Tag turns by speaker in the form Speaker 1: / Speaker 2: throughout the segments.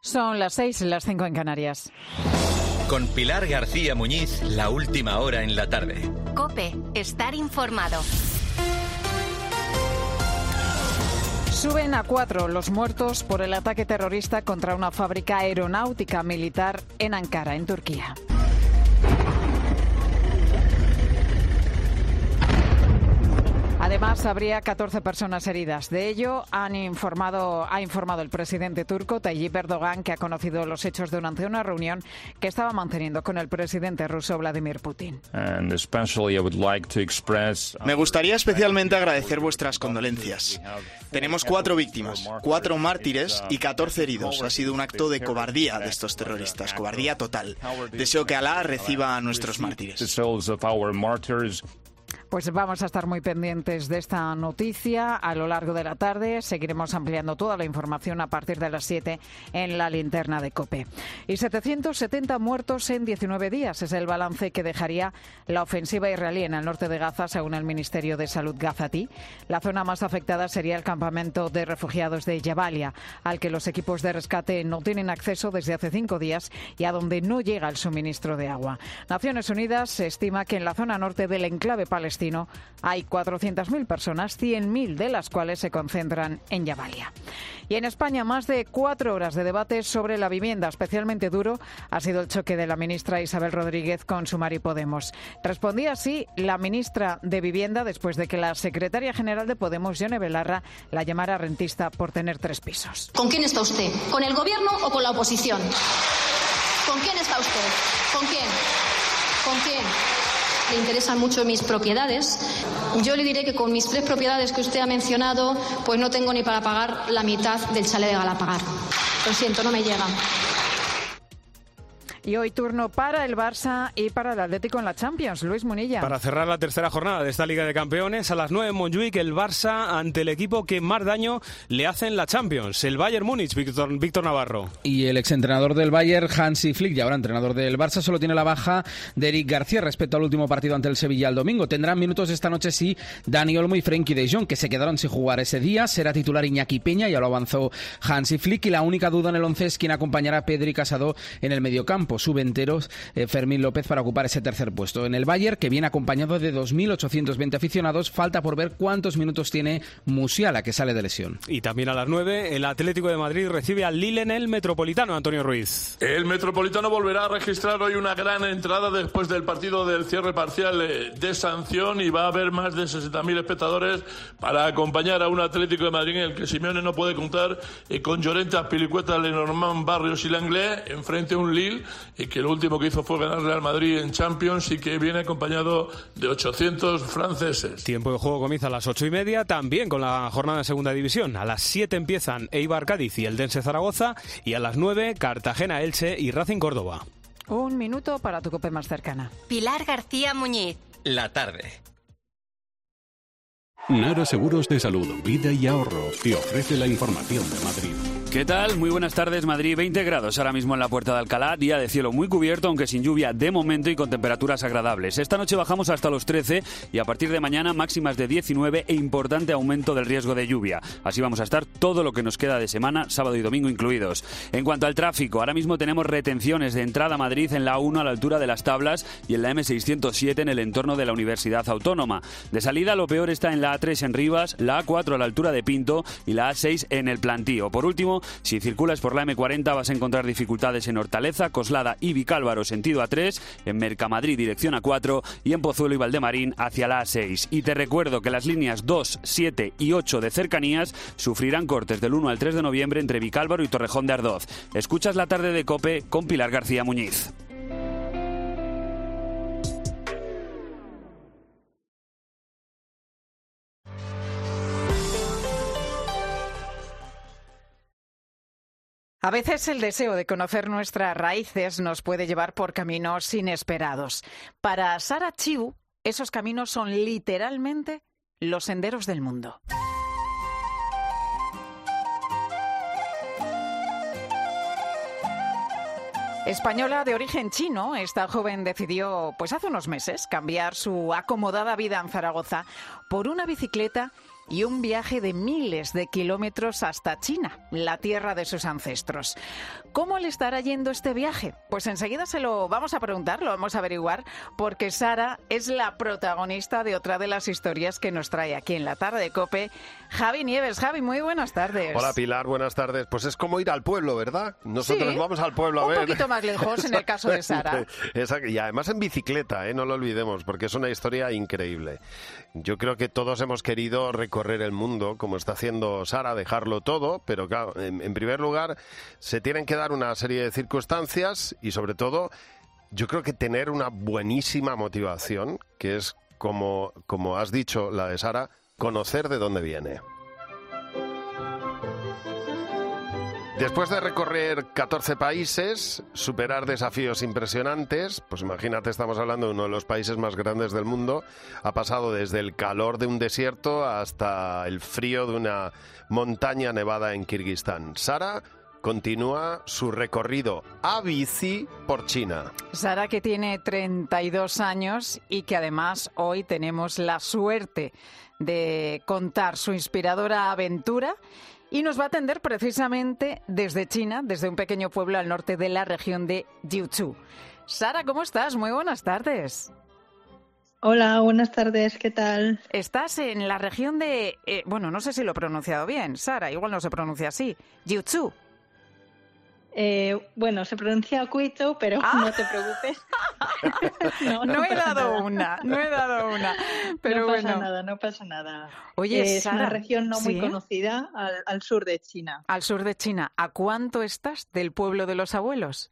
Speaker 1: Son las 6, las 5 en Canarias.
Speaker 2: Con Pilar García Muñiz, la última hora en la tarde.
Speaker 3: COPE, estar informado.
Speaker 1: Suben a 4 los muertos por el ataque terrorista contra una fábrica aeronáutica militar en Ankara, en Turquía. Además, habría 14 personas heridas. De ello ha informado el presidente turco Tayyip Erdogan, que ha conocido los hechos durante una reunión que estaba manteniendo con el presidente ruso Vladimir Putin.
Speaker 4: Me gustaría especialmente agradecer vuestras condolencias. Tenemos 4 víctimas, 4 mártires y 14 heridos. Ha sido un acto de cobardía de estos terroristas, cobardía total. Deseo que Alá reciba a nuestros mártires.
Speaker 1: Pues vamos a estar muy pendientes de esta noticia a lo largo de la tarde. Seguiremos ampliando toda la información a partir de las 7 en la linterna de COPE. Y 770 muertos en 19 días es el balance que dejaría la ofensiva israelí en el norte de Gaza, según el Ministerio de Salud gazatí. La zona más afectada sería el campamento de refugiados de Jabalia, al que los equipos de rescate no tienen acceso desde hace 5 días y a donde no llega el suministro de agua. Naciones Unidas estima que en la zona norte del enclave palestino hay 400.000 personas, 100.000 de las cuales se concentran en Jabalia. Y en España, más de 4 horas de debate sobre la vivienda. Especialmente duro ha sido el choque de la ministra Isabel Rodríguez con Sumar y Podemos. Respondía así la ministra de Vivienda después de que la secretaria general de Podemos, Yone Belarra, la llamara rentista por tener 3 pisos.
Speaker 5: ¿Con quién está usted? ¿Con el gobierno o con la oposición? ¿Con quién está usted? ¿Con quién? ¿Con quién? Le interesan mucho mis propiedades. Yo le diré que con mis 3 propiedades que usted ha mencionado, pues no tengo ni para pagar la mitad del chalet de Galapagar. Lo siento, no me llega.
Speaker 1: Y hoy turno para el Barça y para el Atlético en la Champions. Luis Munilla.
Speaker 6: Para cerrar la tercera jornada de esta Liga de Campeones, a las 9 en Montjuic, el Barça ante el equipo que más daño le hace en la Champions, el Bayern Múnich, Víctor Navarro.
Speaker 7: Y el exentrenador del Bayern, Hansi Flick, y ahora entrenador del Barça, solo tiene la baja de Eric García respecto al último partido ante el Sevilla el domingo. Tendrán minutos esta noche sí Dani Olmo y Frenkie de Jong, que se quedaron sin jugar ese día. Será titular Iñaki Peña, ya lo avanzó Hansi Flick, y la única duda en el 11 es quién acompañará a Pedri Casado en el mediocampo. Subenteros Fermín López para ocupar ese tercer puesto. En el Bayern, que viene acompañado de 2.820 aficionados, falta por ver cuántos minutos tiene Musiala, que sale de lesión.
Speaker 6: Y también a las 9, el Atlético de Madrid recibe al Lille en el Metropolitano, Antonio Ruiz.
Speaker 8: El Metropolitano volverá a registrar hoy una gran entrada después del partido del cierre parcial de sanción, y va a haber más de 60.000 espectadores para acompañar a un Atlético de Madrid en el que Simeone no puede contar con Llorente, Azpilicueta, Lenormand, Barrios y Langlais, enfrente a un Lille que lo último que hizo fue ganar Real Madrid en Champions y que viene acompañado de 800 franceses.
Speaker 6: Tiempo de juego comienza a las 8:30, también con la jornada de Segunda División. A las 7 empiezan Eibar Cádiz y Eldense Zaragoza, y a las 9 Cartagena Elche y Racing Córdoba.
Speaker 1: Un minuto para tu COPE más cercana.
Speaker 3: Pilar García Muñiz.
Speaker 2: La tarde.
Speaker 9: Nara Seguros de Salud, Vida y Ahorro te ofrece la información de Madrid.
Speaker 10: ¿Qué tal? Muy buenas tardes, Madrid. 20 grados ahora mismo en la Puerta de Alcalá, día de cielo muy cubierto, aunque sin lluvia de momento y con temperaturas agradables. Esta noche bajamos hasta los 13 y a partir de mañana máximas de 19 e importante aumento del riesgo de lluvia. Así vamos a estar todo lo que nos queda de semana, sábado y domingo incluidos. En cuanto al tráfico, ahora mismo tenemos retenciones de entrada a Madrid en la A1 a la altura de Las Tablas y en la M607 en el entorno de la Universidad Autónoma. De salida, lo peor está en la A3 en Rivas, la A4 a la altura de Pinto y la A6 en el Plantío. Por último, si circulas por la M40 vas a encontrar dificultades en Hortaleza, Coslada y Vicálvaro sentido A3, en Mercamadrid dirección A4 y en Pozuelo y Valdemarín hacia la A6. Y te recuerdo que las líneas 2, 7 y 8 de cercanías sufrirán cortes del 1 al 3 de noviembre entre Vicálvaro y Torrejón de Ardoz. Escuchas la tarde de COPE con Pilar García Muñiz.
Speaker 1: A veces el deseo de conocer nuestras raíces nos puede llevar por caminos inesperados. Para Sara Chiu, esos caminos son literalmente los senderos del mundo. Española de origen chino, esta joven decidió, pues hace unos meses, cambiar su acomodada vida en Zaragoza por una bicicleta y un viaje de miles de kilómetros hasta China, la tierra de sus ancestros. ¿Cómo le estará yendo este viaje? Pues enseguida se lo vamos a preguntar, lo vamos a averiguar, porque Sara es la protagonista de otra de las historias que nos trae aquí en la tarde de COPE, Javi Nieves. Javi, muy buenas tardes.
Speaker 11: Hola Pilar, buenas tardes. Pues es como ir al pueblo, ¿verdad? Nosotros
Speaker 1: Sí,
Speaker 11: vamos al pueblo a ver.
Speaker 1: un poquito más lejos en el caso de Sara.
Speaker 11: Exacto. Y además en bicicleta, no lo olvidemos, porque es una historia increíble. Yo creo que todos hemos querido recorrer el mundo, como está haciendo Sara, dejarlo todo, pero claro, en primer lugar, se tienen que dar una serie de circunstancias y sobre todo, yo creo que tener una buenísima motivación, que es, como has dicho, la de Sara, conocer de dónde viene. Después de recorrer 14 países, superar desafíos impresionantes, pues imagínate, estamos hablando de uno de los países más grandes del mundo, ha pasado desde el calor de un desierto hasta el frío de una montaña nevada en Kirguistán. Sara continúa su recorrido a bici por China.
Speaker 1: Sara, que tiene 32 años y que además hoy tenemos la suerte de contar su inspiradora aventura, y nos va a atender precisamente desde China, desde un pequeño pueblo al norte de la región de Jiuzhou. Sara, ¿cómo estás? Muy buenas tardes.
Speaker 12: Hola, buenas tardes, ¿qué tal?
Speaker 1: Estás en la región de... bueno, no sé si lo he pronunciado bien, Sara, igual no se pronuncia así. Jiuzhou.
Speaker 12: Bueno, se pronuncia Cuito, pero no te preocupes.
Speaker 1: No he dado una. Pero
Speaker 12: no pasa
Speaker 1: bueno.
Speaker 12: nada, no pasa nada.
Speaker 1: Oye,
Speaker 12: es
Speaker 1: Sara,
Speaker 12: una región no muy
Speaker 1: ¿sí?
Speaker 12: conocida al sur de China.
Speaker 1: Al sur de China. ¿A cuánto estás del pueblo de los abuelos?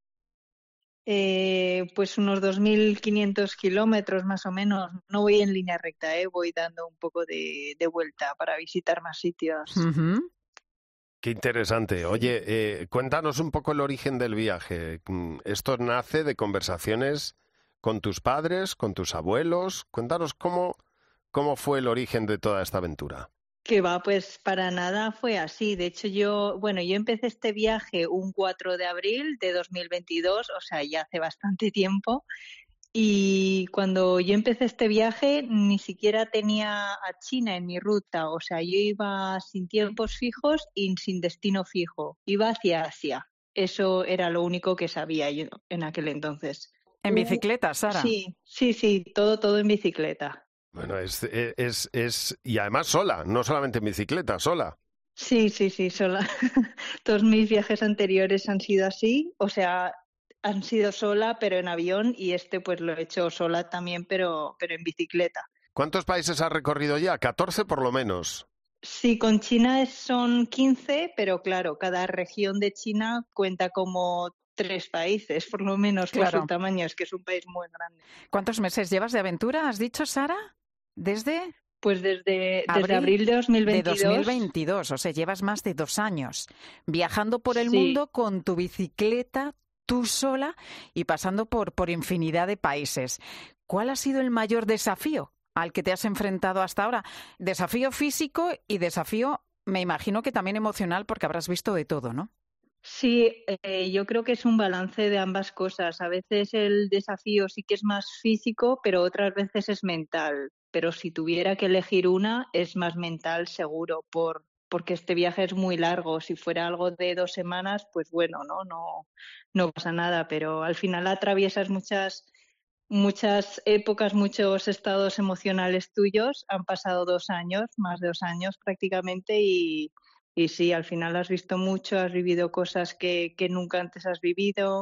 Speaker 12: Pues unos 2.500 kilómetros más o menos. No voy en línea recta, voy dando un poco de vuelta para visitar más sitios.
Speaker 1: Uh-huh.
Speaker 11: Qué interesante. Oye, cuéntanos un poco el origen del viaje. ¿Esto nace de conversaciones con tus padres, con tus abuelos? Cuéntanos cómo fue el origen de toda esta aventura.
Speaker 12: Que va, pues para nada fue así. De hecho, yo empecé este viaje un 4 de abril de 2022, o sea, ya hace bastante tiempo. Y cuando yo empecé este viaje ni siquiera tenía a China en mi ruta, o sea, yo iba sin tiempos fijos y sin destino fijo, iba hacia Asia. Eso era lo único que sabía yo en aquel entonces.
Speaker 1: ¿En bicicleta, Sara?
Speaker 12: Sí, todo en bicicleta.
Speaker 11: Bueno, y además sola, no solamente en bicicleta, sola.
Speaker 12: Sí, sola. Todos mis viajes anteriores han sido así, o sea, han sido sola, pero en avión, y pues lo he hecho sola también, pero en bicicleta.
Speaker 11: ¿Cuántos países has recorrido ya? 14 por lo menos.
Speaker 12: Sí, con China son 15, pero claro, cada región de China cuenta como 3 países, por lo menos,
Speaker 1: claro,
Speaker 12: por su tamaño, es que es un país muy grande.
Speaker 1: ¿Cuántos meses llevas de aventura, has dicho, Sara? ¿Desde?
Speaker 12: Pues desde abril de 2022.
Speaker 1: De 2022, o sea, llevas más de 2 años viajando por el mundo con tu bicicleta, tú sola, y pasando por infinidad de países. ¿Cuál ha sido el mayor desafío al que te has enfrentado hasta ahora? Desafío físico y desafío, me imagino que también emocional, porque habrás visto de todo, ¿no?
Speaker 12: Sí, yo creo que es un balance de ambas cosas. A veces el desafío sí que es más físico, pero otras veces es mental. Pero si tuviera que elegir una, es más mental seguro, porque este viaje es muy largo. Si fuera algo de 2 semanas, pues bueno, no pasa nada, pero al final atraviesas muchas épocas, muchos estados emocionales tuyos. Han pasado 2 años, más de 2 años prácticamente, y sí, al final has visto mucho, has vivido cosas que nunca antes has vivido.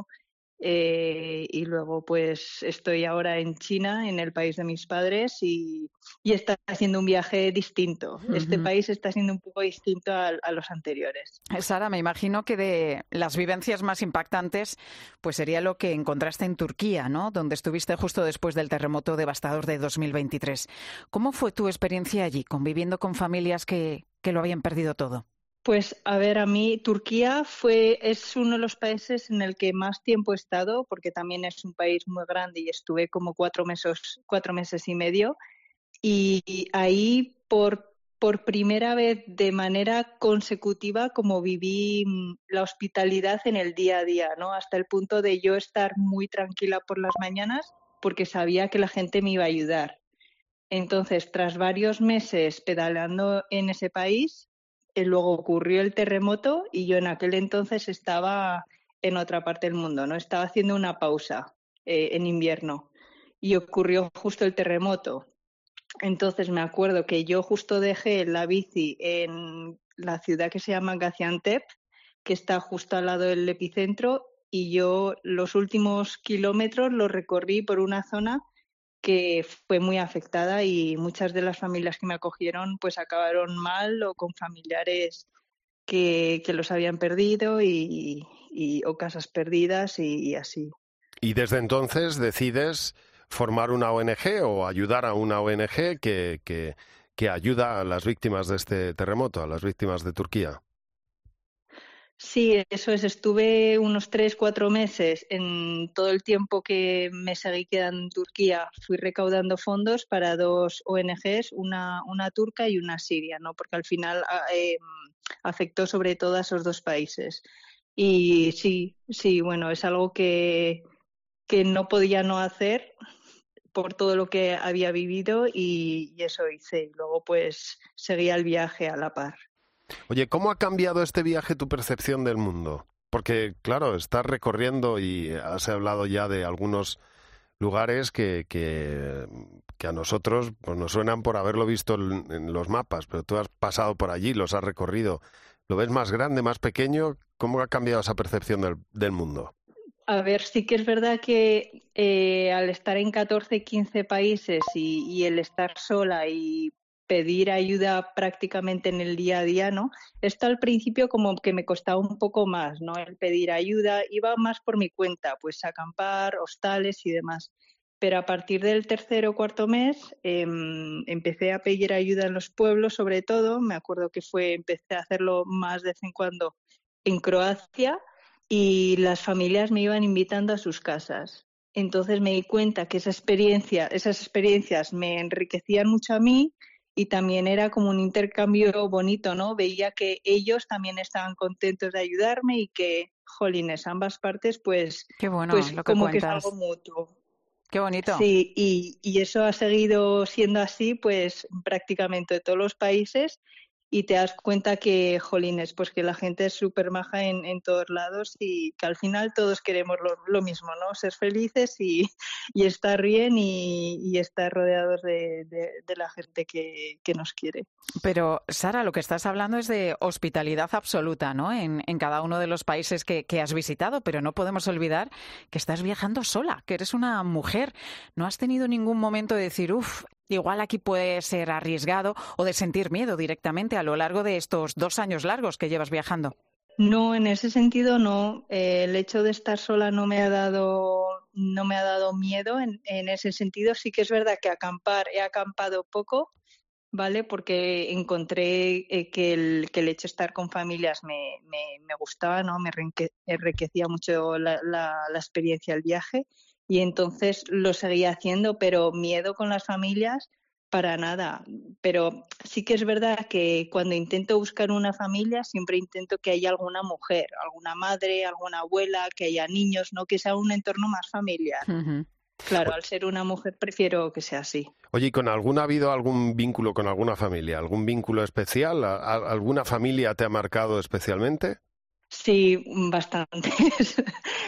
Speaker 12: Y luego pues estoy ahora en China, en el país de mis padres, y está haciendo un viaje distinto. Uh-huh. Este país está siendo un poco distinto a los anteriores.
Speaker 1: Sara, me imagino que de las vivencias más impactantes pues sería lo que encontraste en Turquía, ¿no? Donde estuviste justo después del terremoto devastador de 2023. ¿Cómo fue tu experiencia allí, conviviendo con familias que lo habían perdido todo?
Speaker 12: Pues a ver, a mí Turquía es uno de los países en el que más tiempo he estado, porque también es un país muy grande y estuve como 4 meses y medio, y ahí por primera vez de manera consecutiva como viví la hospitalidad en el día a día, ¿no? Hasta el punto de yo estar muy tranquila por las mañanas porque sabía que la gente me iba a ayudar. Entonces, tras varios meses pedaleando en ese país, luego ocurrió el terremoto y yo en aquel entonces estaba en otra parte del mundo, ¿no? Estaba haciendo una pausa en invierno y ocurrió justo el terremoto. Entonces me acuerdo que yo justo dejé la bici en la ciudad que se llama Gaziantep, que está justo al lado del epicentro, y yo los últimos kilómetros los recorrí por una zona que fue muy afectada y muchas de las familias que me acogieron pues acabaron mal o con familiares que los habían perdido o casas perdidas y así.
Speaker 11: Y desde entonces decides formar una ONG o ayudar a una ONG que ayuda a las víctimas de este terremoto, a las víctimas de Turquía.
Speaker 12: Sí, eso es. Estuve unos 3-4 meses. En todo el tiempo que me seguí quedando en Turquía, fui recaudando fondos para 2 ONGs, una turca y una siria, ¿no? Porque al final afectó sobre todo a esos 2 países. Y sí, bueno, es algo que no podía no hacer por todo lo que había vivido y eso hice. Y luego pues seguía el viaje a la par.
Speaker 11: Oye, ¿cómo ha cambiado este viaje tu percepción del mundo? Porque, claro, estás recorriendo y has hablado ya de algunos lugares que a nosotros pues nos suenan por haberlo visto en los mapas, pero tú has pasado por allí, los has recorrido. ¿Lo ves más grande, más pequeño? ¿Cómo ha cambiado esa percepción del mundo?
Speaker 12: A ver, sí que es verdad que al estar en 14-15 países y el estar sola y pedir ayuda prácticamente en el día a día, ¿no? Esto al principio como que me costaba un poco más, ¿no? El pedir ayuda, iba más por mi cuenta, pues acampar, hostales y demás. Pero a partir del 3er o 4.er mes empecé a pedir ayuda en los pueblos, sobre todo. Me acuerdo que empecé a hacerlo más de vez en cuando en Croacia y las familias me iban invitando a sus casas. Entonces me di cuenta que esas experiencias me enriquecían mucho a mí. Y también era como un intercambio bonito, ¿no? Veía que ellos también estaban contentos de ayudarme y que, jolines, ambas partes, pues,
Speaker 1: qué bueno,
Speaker 12: pues
Speaker 1: lo que
Speaker 12: como
Speaker 1: cuentas.
Speaker 12: que es algo mutuo.
Speaker 1: Qué bonito.
Speaker 12: Sí, y eso ha seguido siendo así, pues, prácticamente en todos los países. Y te das cuenta que, jolines, pues que la gente es súper maja en todos lados y que al final todos queremos lo mismo, ¿no? Ser felices y estar bien y estar rodeados de la gente que nos quiere.
Speaker 1: Pero, Sara, lo que estás hablando es de hospitalidad absoluta, ¿no? En cada uno de los países que has visitado, pero no podemos olvidar que estás viajando sola, que eres una mujer. ¿No has tenido ningún momento de decir, igual aquí puede ser arriesgado o de sentir miedo directamente a lo largo de estos 2 años largos que llevas viajando?
Speaker 12: No, en ese sentido no. El hecho de estar sola no me ha dado miedo. En ese sentido sí que es verdad que he acampado poco, ¿vale? Porque encontré que el hecho de estar con familias me gustaba, ¿no? Me enriquecía mucho la experiencia del viaje. Y entonces lo seguía haciendo, pero miedo con las familias, para nada. Pero sí que es verdad que cuando intento buscar una familia, siempre intento que haya alguna mujer, alguna madre, alguna abuela, que haya niños, ¿no? Que sea un entorno más familiar. Uh-huh. Claro, al ser una mujer prefiero que sea así.
Speaker 11: Oye, ¿y ha habido algún vínculo con alguna familia? ¿Algún vínculo especial? ¿Alguna familia te ha marcado especialmente?
Speaker 12: Sí, bastantes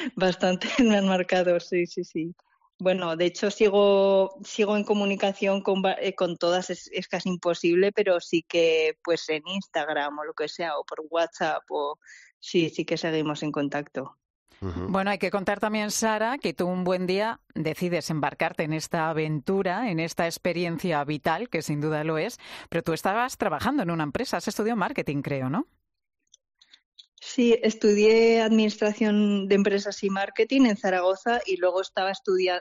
Speaker 12: me han marcado, sí. Bueno, de hecho sigo en comunicación con todas, es casi imposible, pero sí que pues en Instagram o lo que sea, o por WhatsApp, sí que seguimos en contacto.
Speaker 1: Uh-huh. Bueno, hay que contar también, Sara, que tú un buen día decides embarcarte en esta aventura, en esta experiencia vital, que sin duda lo es, pero tú estabas trabajando en una empresa, has estudiado marketing, creo, ¿no?
Speaker 12: Sí, estudié administración de empresas y marketing en Zaragoza y luego estaba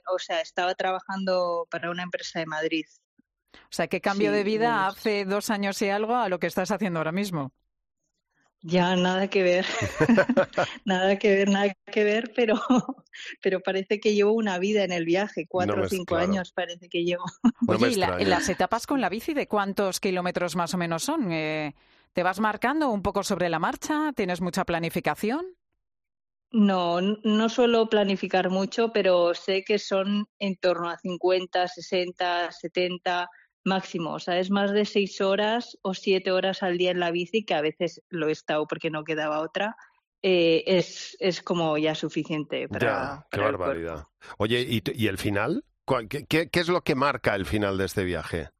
Speaker 12: trabajando para una empresa de Madrid.
Speaker 1: O sea, ¿qué cambio de vida hace 2 años y algo a lo que estás haciendo ahora mismo?
Speaker 12: Ya, nada que ver, nada que ver, pero parece que llevo una vida en el viaje, 4 o 5 años parece que llevo.
Speaker 1: Oye, ¿y las etapas con la bici de cuántos kilómetros más o menos son? ¿Te vas marcando un poco sobre la marcha? ¿Tienes mucha planificación?
Speaker 12: No suelo planificar mucho, pero sé que son en torno a 50, 60, 70, máximo, o sea, es más de 6 horas o 7 horas al día en la bici, que a veces lo he estado porque no quedaba otra, es como ya suficiente para
Speaker 11: qué
Speaker 12: el
Speaker 11: barbaridad.
Speaker 12: cuerpo.
Speaker 11: Oye, ¿y el final? ¿Qué es lo que marca el final de este viaje?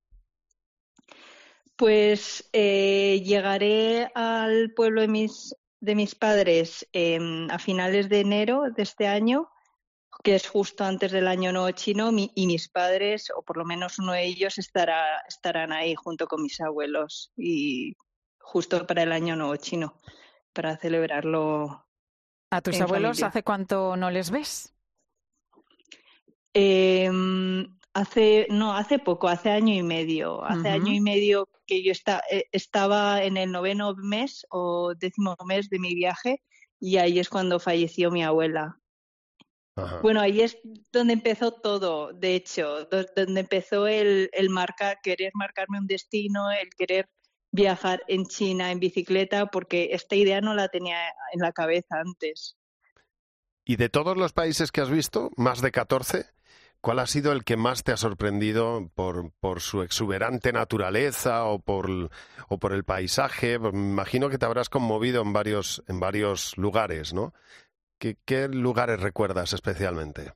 Speaker 12: Pues llegaré al pueblo de mis padres a finales de enero de este año, que es justo antes del Año Nuevo Chino, y mis padres, o por lo menos uno de ellos, estarán ahí junto con mis abuelos, y justo para el Año Nuevo Chino, para celebrarlo.
Speaker 1: ¿A tus abuelos familia? ¿Hace cuánto no les ves?
Speaker 12: Hace poco, hace año y medio. Hace año y medio que yo estaba en el 9º mes o 10º mes de mi viaje, y ahí es cuando falleció mi abuela. Ajá. Bueno, ahí es donde empezó todo, de hecho, donde empezó el querer marcarme un destino, el querer viajar en China en bicicleta, porque esta idea no la tenía en la cabeza antes.
Speaker 11: ¿Y de todos los países que has visto, más de 14, cuál ha sido el que más te ha sorprendido por su exuberante naturaleza o por el paisaje? Me imagino que te habrás conmovido en varios lugares, ¿no? ¿Qué lugares recuerdas especialmente?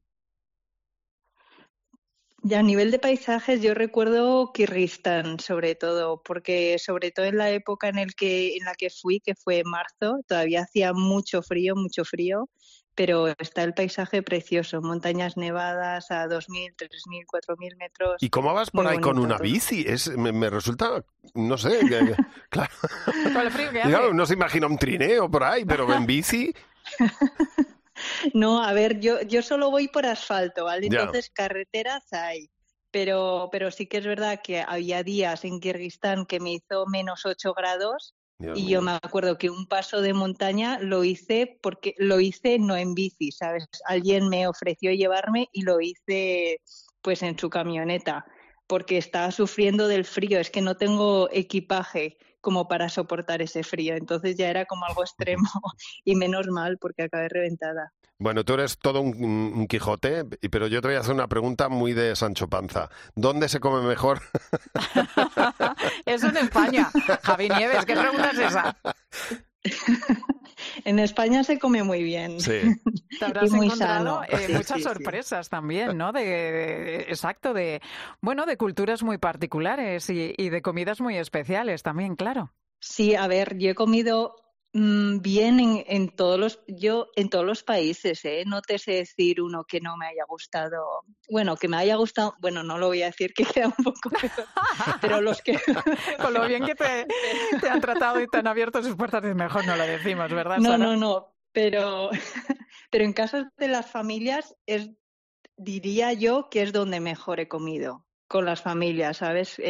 Speaker 12: Ya a nivel de paisajes yo recuerdo Kirguistán, sobre todo, porque sobre todo en la época en la que fui, que fue en marzo, todavía hacía mucho frío, pero está el paisaje precioso, montañas nevadas a 2.000, 3.000, 4.000 metros.
Speaker 11: ¿Y cómo vas por ahí con una bici? Me resulta, no sé, claro.
Speaker 1: Con el frío que hace.
Speaker 11: Claro, no se imagina un trineo por ahí, pero en bici...
Speaker 12: No, a ver, yo solo voy por asfalto, ¿vale? Entonces carreteras hay, pero sí que es verdad que había días en Kirguistán que me hizo menos 8 grados. Dios mío. Yo me acuerdo que un paso de montaña lo hice no en bici, ¿sabes? Alguien me ofreció llevarme y lo hice pues en su camioneta, porque estaba sufriendo del frío, es que no tengo equipaje como para soportar ese frío, entonces ya era como algo extremo y menos mal porque acabé reventada.
Speaker 11: Bueno, tú eres todo un Quijote, pero yo te voy a hacer una pregunta muy de Sancho Panza. ¿Dónde se come mejor?
Speaker 1: Eso en España. Javi Nieves, ¿qué pregunta es esa?
Speaker 12: En España se come muy bien.
Speaker 11: Sí.
Speaker 1: Te habrás encontrado muchas
Speaker 12: sí,
Speaker 1: sorpresas también, ¿no? De culturas muy particulares y de comidas muy especiales también, claro.
Speaker 12: Sí, a ver, yo he comido bien en todos los países, ¿eh? No te sé decir uno que no me haya gustado. Bueno, que me haya gustado, bueno, no lo voy a decir, que queda un poco peor, pero los que...
Speaker 1: Con lo bien que te han tratado y te han abierto sus puertas, mejor no lo decimos, ¿verdad, Sara?
Speaker 12: No, pero en casos de las familias diría yo que es donde mejor he comido, con las familias, ¿sabes? Sí,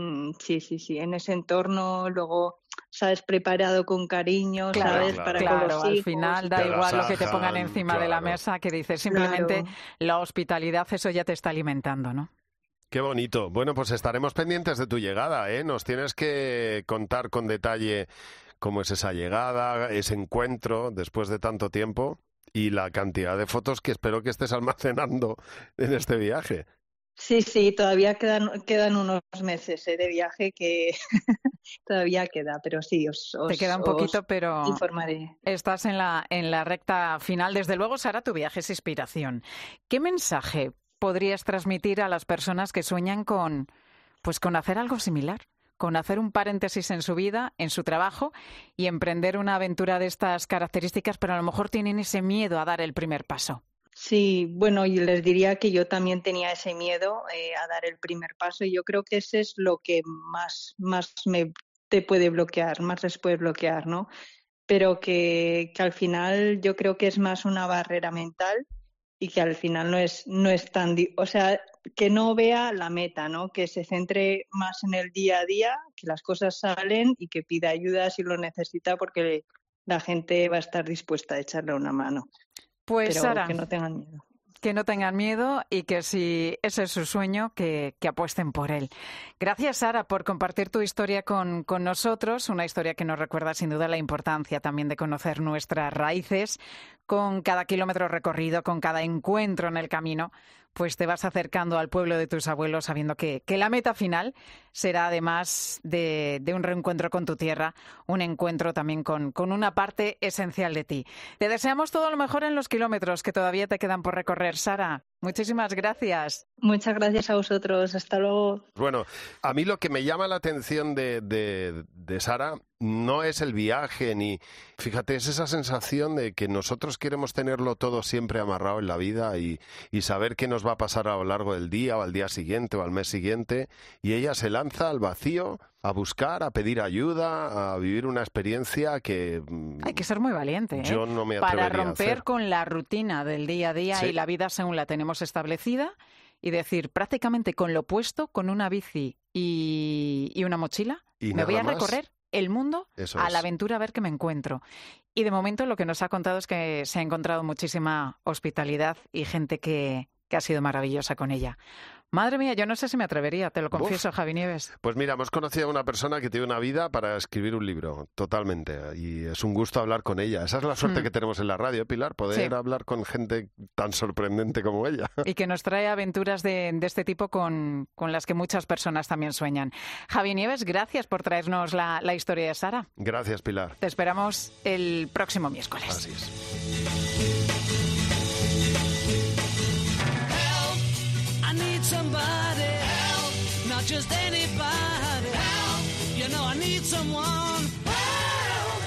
Speaker 12: en ese entorno, luego... ¿sabes? Preparado con cariño, ¿sabes? Para con los hijos.
Speaker 1: Al final da igual lo que te pongan encima de la mesa, que dices simplemente la hospitalidad, eso ya te está alimentando, ¿no?
Speaker 11: Qué bonito. Bueno, pues estaremos pendientes de tu llegada, ¿eh? Nos tienes que contar con detalle cómo es esa llegada, ese encuentro después de tanto tiempo y la cantidad de fotos que espero que estés almacenando en este viaje.
Speaker 12: Sí, todavía quedan unos meses de viaje que todavía queda, pero sí,
Speaker 1: te queda un poquito, pero
Speaker 12: informaré.
Speaker 1: Estás en la recta final. Desde luego, Sara, tu viaje es inspiración. ¿Qué mensaje podrías transmitir a las personas que sueñan con hacer algo similar? Con hacer un paréntesis en su vida, en su trabajo y emprender una aventura de estas características, pero a lo mejor tienen ese miedo a dar el primer paso.
Speaker 12: Sí, bueno, y les diría que yo también tenía ese miedo a dar el primer paso, y yo creo que ese es lo que más te puede bloquear, más les puede bloquear, ¿no? Pero que al final yo creo que es más una barrera mental y que al final no es tan... O sea, que no vea la meta, ¿no? Que se centre más en el día a día, que las cosas salen y que pida ayuda si lo necesita, porque la gente va a estar dispuesta a echarle una mano.
Speaker 1: Pues
Speaker 12: pero
Speaker 1: Sara,
Speaker 12: que no tengan miedo.
Speaker 1: Que no tengan miedo y que si ese es su sueño, que apuesten por él. Gracias, Sara, por compartir tu historia con nosotros, una historia que nos recuerda sin duda la importancia también de conocer nuestras raíces, con cada kilómetro recorrido, con cada encuentro en el camino, pues te vas acercando al pueblo de tus abuelos sabiendo que la meta final será, además de un reencuentro con tu tierra, un encuentro también con una parte esencial de ti. Te deseamos todo lo mejor en los kilómetros que todavía te quedan por recorrer, Sara. Muchísimas gracias.
Speaker 12: Muchas gracias a vosotros. Hasta luego.
Speaker 11: Bueno, a mí lo que me llama la atención de Sara no es el viaje ni... Fíjate, es esa sensación de que nosotros queremos tenerlo todo siempre amarrado en la vida y saber qué nos va a pasar a lo largo del día o al día siguiente o al mes siguiente, y ella se lanza al vacío a buscar, a pedir ayuda, a vivir una experiencia que...
Speaker 1: Hay que ser muy valiente,
Speaker 11: yo no me atrevería
Speaker 1: para romper
Speaker 11: a hacer.
Speaker 1: Con la rutina del día a día y la vida según la tenemos establecida, y decir, prácticamente con lo opuesto, con una bici y una mochila, me voy a recorrer el mundo a la aventura a ver qué me encuentro. Y de momento lo que nos ha contado es que se ha encontrado muchísima hospitalidad y gente que ha sido maravillosa con ella. Madre mía, yo no sé si me atrevería, te lo confieso, Javi Nieves.
Speaker 11: Pues mira, hemos conocido a una persona que tiene una vida para escribir un libro, totalmente, y es un gusto hablar con ella. Esa es la suerte que tenemos en la radio, Pilar, poder hablar con gente tan sorprendente como ella.
Speaker 1: Y que nos trae aventuras de este tipo con las que muchas personas también sueñan. Javi Nieves, gracias por traernos la historia de Sara.
Speaker 11: Gracias, Pilar.
Speaker 1: Te esperamos el próximo miércoles.
Speaker 11: Así es.
Speaker 13: Somebody help, not just anybody help, you know I need someone help.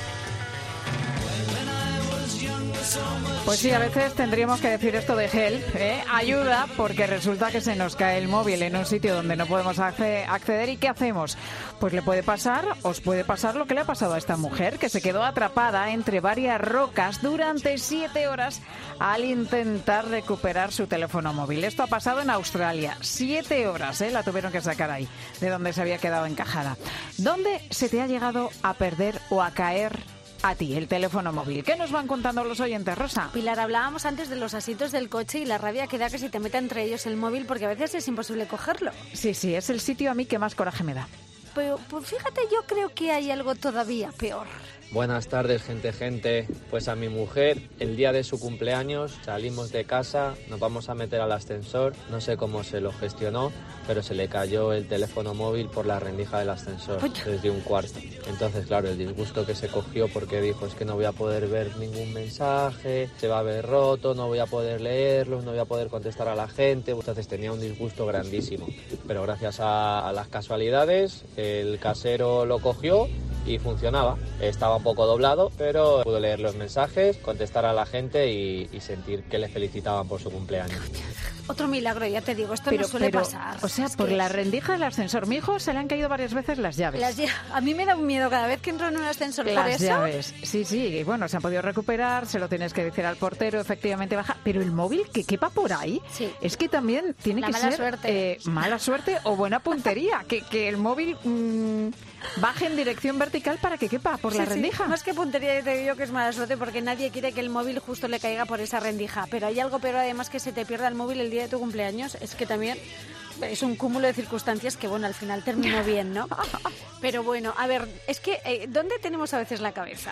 Speaker 13: When I was younger, so much.
Speaker 1: Pues sí, a veces tendríamos que decir esto de help, ayuda, porque resulta que se nos cae el móvil en un sitio donde no podemos acceder. ¿Y qué hacemos? Pues os puede pasar lo que le ha pasado a esta mujer, que se quedó atrapada entre varias rocas durante 7 horas al intentar recuperar su teléfono móvil. Esto ha pasado en Australia. 7 horas, la tuvieron que sacar ahí, de donde se había quedado encajada. ¿Dónde se te ha llegado a perder o a caer a ti el teléfono móvil? ¿Qué nos van contando los oyentes, Rosa?
Speaker 14: Pilar, hablábamos antes de los asientos del coche y la rabia que da que se te meta entre ellos el móvil, porque a veces es imposible cogerlo.
Speaker 1: Sí, es el sitio a mí que más coraje me da.
Speaker 14: Pero pues fíjate, yo creo que hay algo todavía peor.
Speaker 15: Buenas tardes, gente. Pues a mi mujer, el día de su cumpleaños, salimos de casa, nos vamos a meter al ascensor, no sé cómo se lo gestionó, pero se le cayó el teléfono móvil por la rendija del ascensor desde un cuarto. Entonces, claro, el disgusto que se cogió porque dijo, es que no voy a poder ver ningún mensaje, se va a ver roto, no voy a poder leerlo, no voy a poder contestar a la gente. Entonces tenía un disgusto grandísimo. Pero gracias a las casualidades, el casero lo cogió y funcionaba. Estaba un poco doblado, pero pudo leer los mensajes, contestar a la gente y sentir que le felicitaban por su cumpleaños.
Speaker 14: Otro milagro, ya te digo, esto no suele pasar.
Speaker 1: O sea, por la rendija del ascensor. Mi hijo se le han caído varias veces las llaves.
Speaker 14: A mí me da un miedo cada vez que entro en un ascensor por eso.
Speaker 1: Las llaves, sí. Y bueno, se han podido recuperar, se lo tienes que decir al portero, efectivamente baja. Pero el móvil que quepa por ahí, es que también tiene que ser mala suerte o buena puntería. que el móvil baje en dirección vertical para que quepa por la rendija.
Speaker 14: Más que puntería, te digo que es mala suerte, porque nadie quiere que el móvil justo le caiga por esa rendija. Pero hay algo peor, además, que se te pierda el móvil el día de tu cumpleaños. Es que también es un cúmulo de circunstancias que, bueno, al final terminó bien, ¿no? Pero bueno, a ver, es que ¿dónde tenemos a veces la cabeza?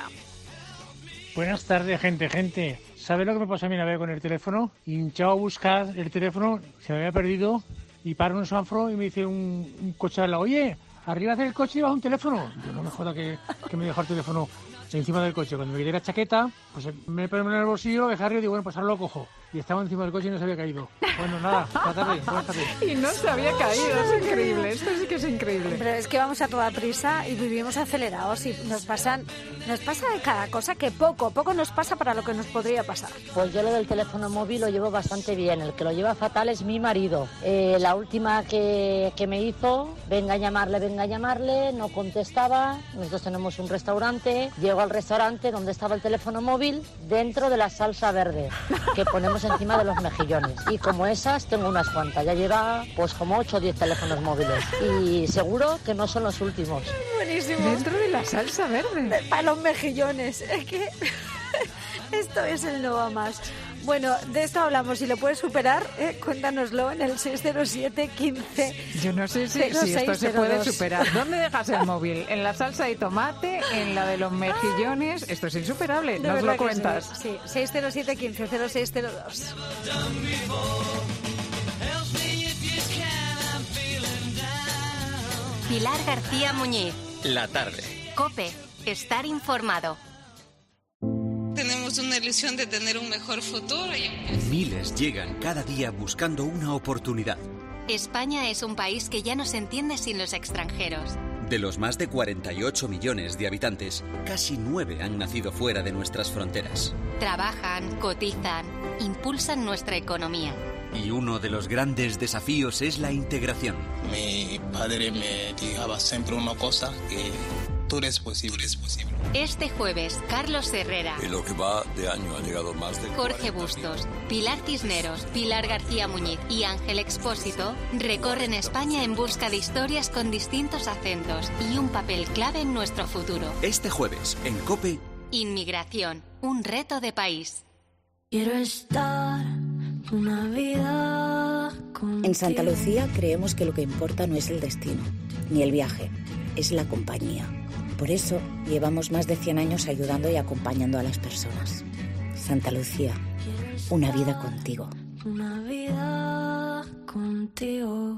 Speaker 16: Buenas tardes, gente. ¿Sabes lo que me pasó a mí una vez con el teléfono? Hinchado a buscar el teléfono, se me había perdido, y paro en un semáforo y me dice un coche al lado, oye, arriba del coche llevas un teléfono. Yo no me joda que me dejó el teléfono encima del coche. Cuando me quité la chaqueta, pues me pone en el bolsillo, dejé arriba y digo, bueno, pues ahora lo cojo. Y estaba encima del coche y no se había caído. Bueno, nada, buenas tardes.
Speaker 1: Y no se había caído, es increíble, esto sí que es increíble.
Speaker 14: Pero es que vamos a toda prisa y vivimos acelerados y nos pasa de cada cosa que poco nos pasa para lo que nos podría pasar.
Speaker 17: Pues yo lo del teléfono móvil lo llevo bastante bien, el que lo lleva fatal es mi marido. La última que me hizo, venga a llamarle, no contestaba. Nosotros tenemos un restaurante, llego al restaurante donde estaba el teléfono móvil dentro de la salsa verde que ponemos encima de los mejillones, y como esas tengo unas cuantas, ya lleva pues como 8 o 10 teléfonos móviles y seguro que no son los últimos.
Speaker 14: Buenísimo.
Speaker 1: Dentro de la salsa verde.
Speaker 14: Para los mejillones, es que esto es el no va más. Bueno, de esto hablamos. Si lo puedes superar, cuéntanoslo en el 607 15.
Speaker 1: Yo no sé si esto se puede superar. ¿Dónde dejas el móvil? ¿En la salsa de tomate? ¿En la de los mejillones? Esto es insuperable. Nos lo cuentas.
Speaker 14: Sí, 607 15 0602.
Speaker 3: Pilar García Muñiz.
Speaker 2: La tarde.
Speaker 3: COPE. Estar informado.
Speaker 18: Tenemos una ilusión de tener un mejor futuro.
Speaker 19: Miles llegan cada día buscando una oportunidad.
Speaker 3: España es un país que ya no se entiende sin los extranjeros.
Speaker 19: De los más de 48 millones de habitantes, casi 9 han nacido fuera de nuestras fronteras.
Speaker 3: Trabajan, cotizan, impulsan nuestra economía.
Speaker 19: Y uno de los grandes desafíos es la integración.
Speaker 20: Mi padre me dijo siempre una cosa, que todo es posible,
Speaker 3: Este jueves, Carlos Herrera.
Speaker 21: En lo que va de año han llegado más de
Speaker 3: Jorge Bustos, Pilar Cisneros, Pilar García Muñiz y Ángel Expósito recorren España en busca de historias con distintos acentos y un papel clave en nuestro futuro.
Speaker 19: Este jueves, en COPE.
Speaker 3: Inmigración, un reto de país.
Speaker 22: Quiero estar una vida contigo.
Speaker 23: En Santa Lucía creemos que lo que importa no es el destino, ni el viaje, es la compañía. Por eso llevamos más de 100 años ayudando y acompañando a las personas. Santa Lucía, una vida contigo.
Speaker 22: Una vida contigo.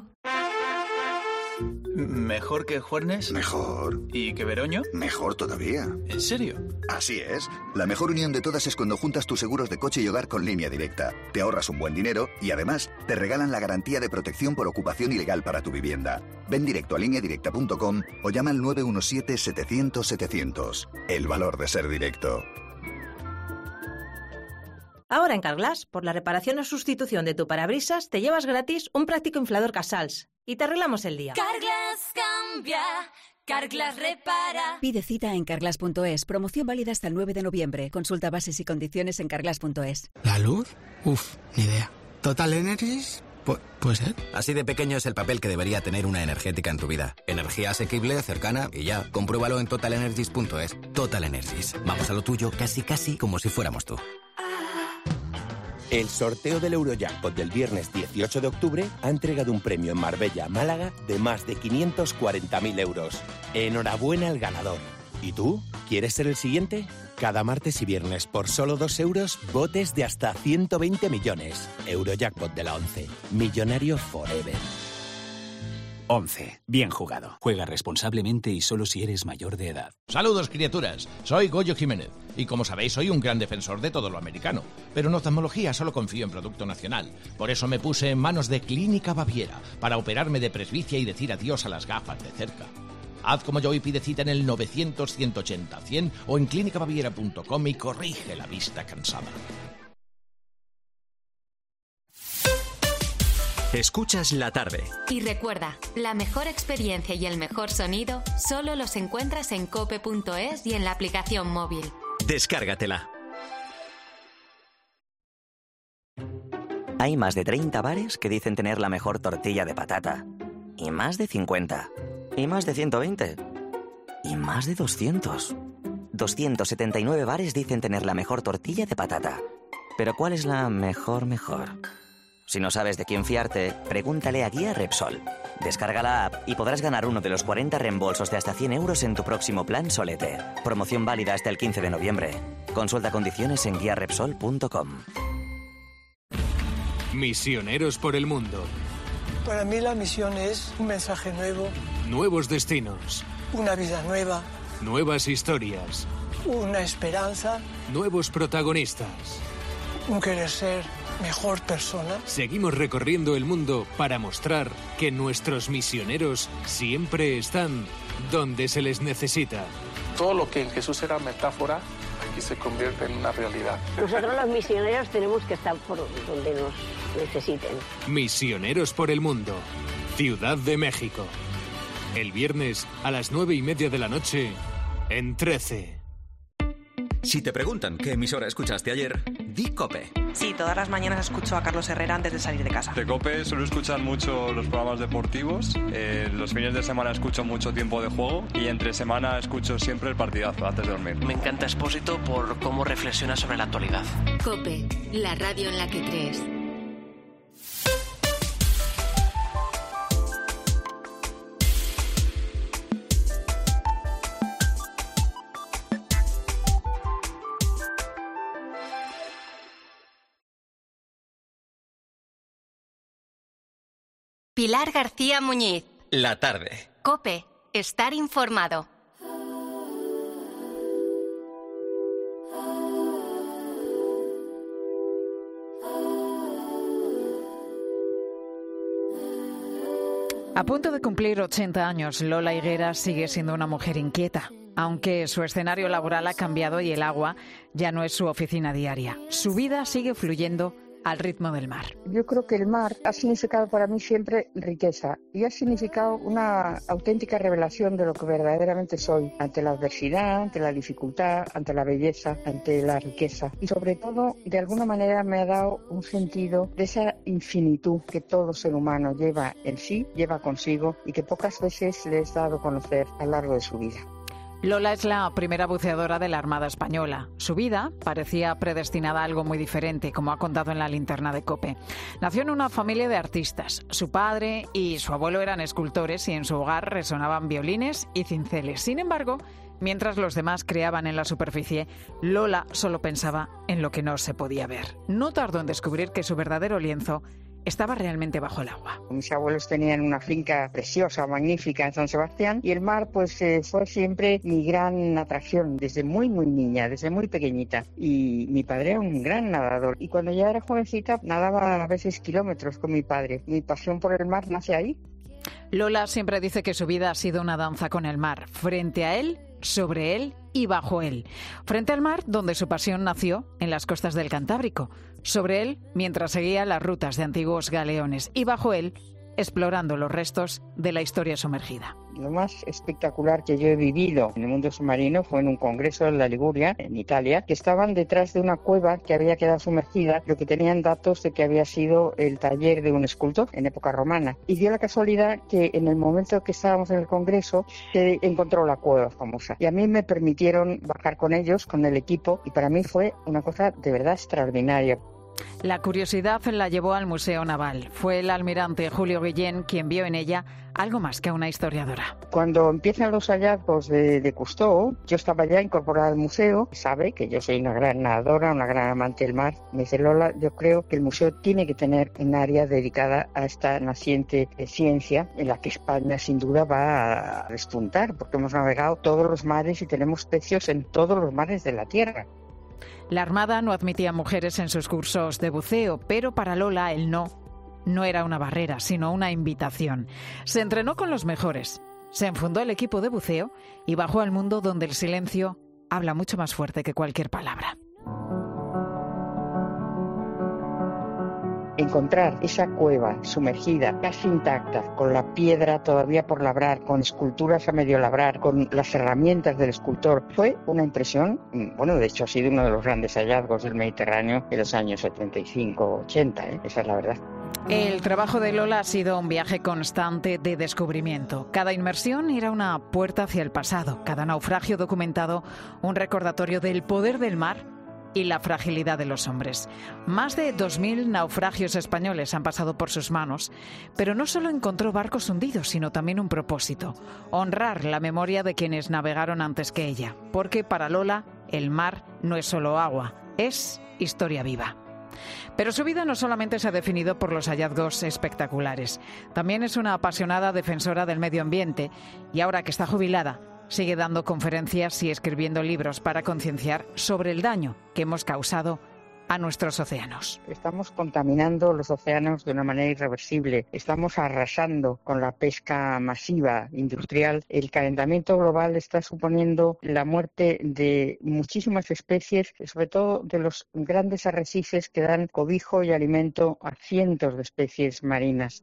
Speaker 24: ¿Mejor que Juernes?
Speaker 25: Mejor.
Speaker 24: ¿Y que Veroño?
Speaker 25: Mejor todavía.
Speaker 24: ¿En serio?
Speaker 25: Así es. La mejor unión de todas es cuando juntas tus seguros de coche y hogar con Línea Directa. Te ahorras un buen dinero y además te regalan la garantía de protección por ocupación ilegal para tu vivienda. Ven directo a lineadirecta.com o llama al 917-700-700. El valor de ser directo.
Speaker 26: Ahora en Carglass, por la reparación o sustitución de tu parabrisas, te llevas gratis un práctico inflador Casals y te arreglamos el día.
Speaker 22: Carglass cambia, Carglass repara.
Speaker 27: Pide cita en carglass.es. Promoción válida hasta el 9 de noviembre. Consulta bases y condiciones en carglass.es.
Speaker 28: ¿La luz? Uf, ni idea. ¿Total Energies? ¿Puede ser?
Speaker 29: Así de pequeño es el papel que debería tener una energética en tu vida. Energía asequible, cercana y ya. Compruébalo en totalenergies.es. Total Energies. Vamos a lo tuyo casi como si fuéramos tú.
Speaker 30: El sorteo del Eurojackpot del viernes 18 de octubre ha entregado un premio en Marbella, Málaga, de más de 540.000 euros. Enhorabuena al ganador. ¿Y tú? ¿Quieres ser el siguiente? Cada martes y viernes, por solo 2 euros, botes de hasta 120 millones. Eurojackpot de la 11. Millonario forever.
Speaker 31: 11. Bien jugado. Juega responsablemente y solo si eres mayor de edad.
Speaker 32: Saludos, criaturas. Soy Goyo Jiménez. Y como sabéis, soy un gran defensor de todo lo americano. Pero en oftalmología solo confío en producto nacional. Por eso me puse en manos de Clínica Baviera para operarme de presbicia y decir adiós a las gafas de cerca. Haz como yo y pide cita en el 900-180-100 o en clínicabaviera.com y corrige la vista cansada.
Speaker 2: Escuchas la tarde.
Speaker 3: Y recuerda, la mejor experiencia y el mejor sonido solo los encuentras en cope.es y en la aplicación móvil.
Speaker 2: Descárgatela.
Speaker 33: Hay más de 30 bares que dicen tener la mejor tortilla de patata. Y más de 50. Y más de 120. Y más de 200. 279 bares dicen tener la mejor tortilla de patata. Pero ¿cuál es la mejor? Si no sabes de quién fiarte, pregúntale a Guía Repsol. Descarga la app y podrás ganar uno de los 40 reembolsos de hasta 100 euros en tu próximo plan Solete. Promoción válida hasta el 15 de noviembre. Consulta condiciones en guiarepsol.com.
Speaker 34: Misioneros por el mundo.
Speaker 35: Para mí la misión es un mensaje nuevo.
Speaker 34: Nuevos destinos.
Speaker 35: Una vida nueva.
Speaker 34: Nuevas historias.
Speaker 35: Una esperanza.
Speaker 34: Nuevos protagonistas.
Speaker 35: Un querer ser mejor persona.
Speaker 34: Seguimos recorriendo el mundo para mostrar que nuestros misioneros siempre están donde se les necesita.
Speaker 36: Todo lo que en Jesús era metáfora, aquí se convierte en una realidad.
Speaker 37: Nosotros los misioneros tenemos que estar por donde nos necesiten.
Speaker 34: Misioneros por el mundo. Ciudad de México. El viernes a las 9:30 de la noche en 13.
Speaker 2: Si te preguntan qué emisora escuchaste ayer, di COPE.
Speaker 38: Sí, todas las mañanas escucho a Carlos Herrera antes de salir de casa.
Speaker 39: De COPE suelo escuchar mucho los programas deportivos, los fines de semana escucho mucho Tiempo de Juego y entre semana escucho siempre el partidazo antes de dormir.
Speaker 40: Me encanta Expósito por cómo reflexiona sobre la actualidad.
Speaker 3: COPE, la radio en la que crees. Pilar García Muñiz.
Speaker 2: La tarde.
Speaker 3: COPE. Estar informado.
Speaker 1: A punto de cumplir 80 años, Lola Higueras sigue siendo una mujer inquieta. Aunque su escenario laboral ha cambiado y el agua ya no es su oficina diaria. Su vida sigue fluyendo al ritmo del mar.
Speaker 4: Yo creo que el mar ha significado para mí siempre riqueza y ha significado una auténtica revelación de lo que verdaderamente soy, ante la adversidad, ante la dificultad, ante la belleza, ante la riqueza. Y sobre todo, de alguna manera me ha dado un sentido de esa infinitud que todo ser humano lleva en sí, lleva consigo y que pocas veces le he dado a conocer a lo largo de su vida.
Speaker 1: Lola es la primera buceadora de la Armada Española. Su vida parecía predestinada a algo muy diferente, como ha contado en la linterna de COPE. Nació en una familia de artistas. Su padre y su abuelo eran escultores y en su hogar resonaban violines y cinceles. Sin embargo, mientras los demás creaban en la superficie, Lola solo pensaba en lo que no se podía ver. No tardó en descubrir que su verdadero lienzo estaba realmente bajo el agua.
Speaker 4: Mis abuelos tenían una finca preciosa, magnífica en San Sebastián y el mar pues fue siempre mi gran atracción desde muy niña, desde muy pequeñita. Y mi padre era un gran nadador y cuando ya era jovencita nadaba a veces kilómetros con mi padre. Mi pasión por el mar nace ahí.
Speaker 1: Lola siempre dice que su vida ha sido una danza con el mar, frente a él, sobre él y bajo él. Frente al mar, donde su pasión nació, en las costas del Cantábrico. Sobre él, mientras seguía las rutas de antiguos galeones. Y bajo él, explorando los restos de la historia sumergida.
Speaker 4: Lo más espectacular que yo he vivido en el mundo submarino fue en un congreso en la Liguria, en Italia, que estaban detrás de una cueva que había quedado sumergida, lo que tenían datos de que había sido el taller de un escultor en época romana. Y dio la casualidad que en el momento que estábamos en el congreso se encontró la cueva famosa. Y a mí me permitieron bajar con ellos, con el equipo, y para mí fue una cosa de verdad extraordinaria.
Speaker 1: La curiosidad la llevó al Museo Naval. Fue el almirante Julio Guillén quien vio en ella algo más que una historiadora.
Speaker 4: Cuando empiezan los hallazgos de Cousteau, yo estaba ya incorporada al museo. Sabe que yo soy una gran nadadora, una gran amante del mar. Me dice: Lola, yo creo que el museo tiene que tener un área dedicada a esta naciente ciencia en la que España sin duda va a despuntar, porque hemos navegado todos los mares y tenemos pecios en todos los mares de la Tierra.
Speaker 1: La Armada no admitía mujeres en sus cursos de buceo, pero para Lola el no era una barrera, sino una invitación. Se entrenó con los mejores, se enfundó el equipo de buceo y bajó al mundo donde el silencio habla mucho más fuerte que cualquier palabra.
Speaker 4: Encontrar esa cueva sumergida, casi intacta, con la piedra todavía por labrar, con esculturas a medio labrar, con las herramientas del escultor, fue una impresión. Bueno, de hecho ha sido uno de los grandes hallazgos del Mediterráneo en los años 75-80, esa es la verdad.
Speaker 1: El trabajo de Lola ha sido un viaje constante de descubrimiento. Cada inmersión era una puerta hacia el pasado, cada naufragio documentado un recordatorio del poder del mar y la fragilidad de los hombres. Más de 2.000 naufragios españoles han pasado por sus manos, pero no solo encontró barcos hundidos, sino también un propósito: honrar la memoria de quienes navegaron antes que ella, porque para Lola el mar no es solo agua, es historia viva. Pero su vida no solamente se ha definido por los hallazgos espectaculares, también es una apasionada defensora del medio ambiente y ahora que está jubilada, sigue dando conferencias y escribiendo libros para concienciar sobre el daño que hemos causado a nuestros océanos.
Speaker 4: Estamos contaminando los océanos de una manera irreversible. Estamos arrasando con la pesca masiva industrial. El calentamiento global está suponiendo la muerte de muchísimas especies, sobre todo de los grandes arrecifes que dan cobijo y alimento a cientos de especies marinas.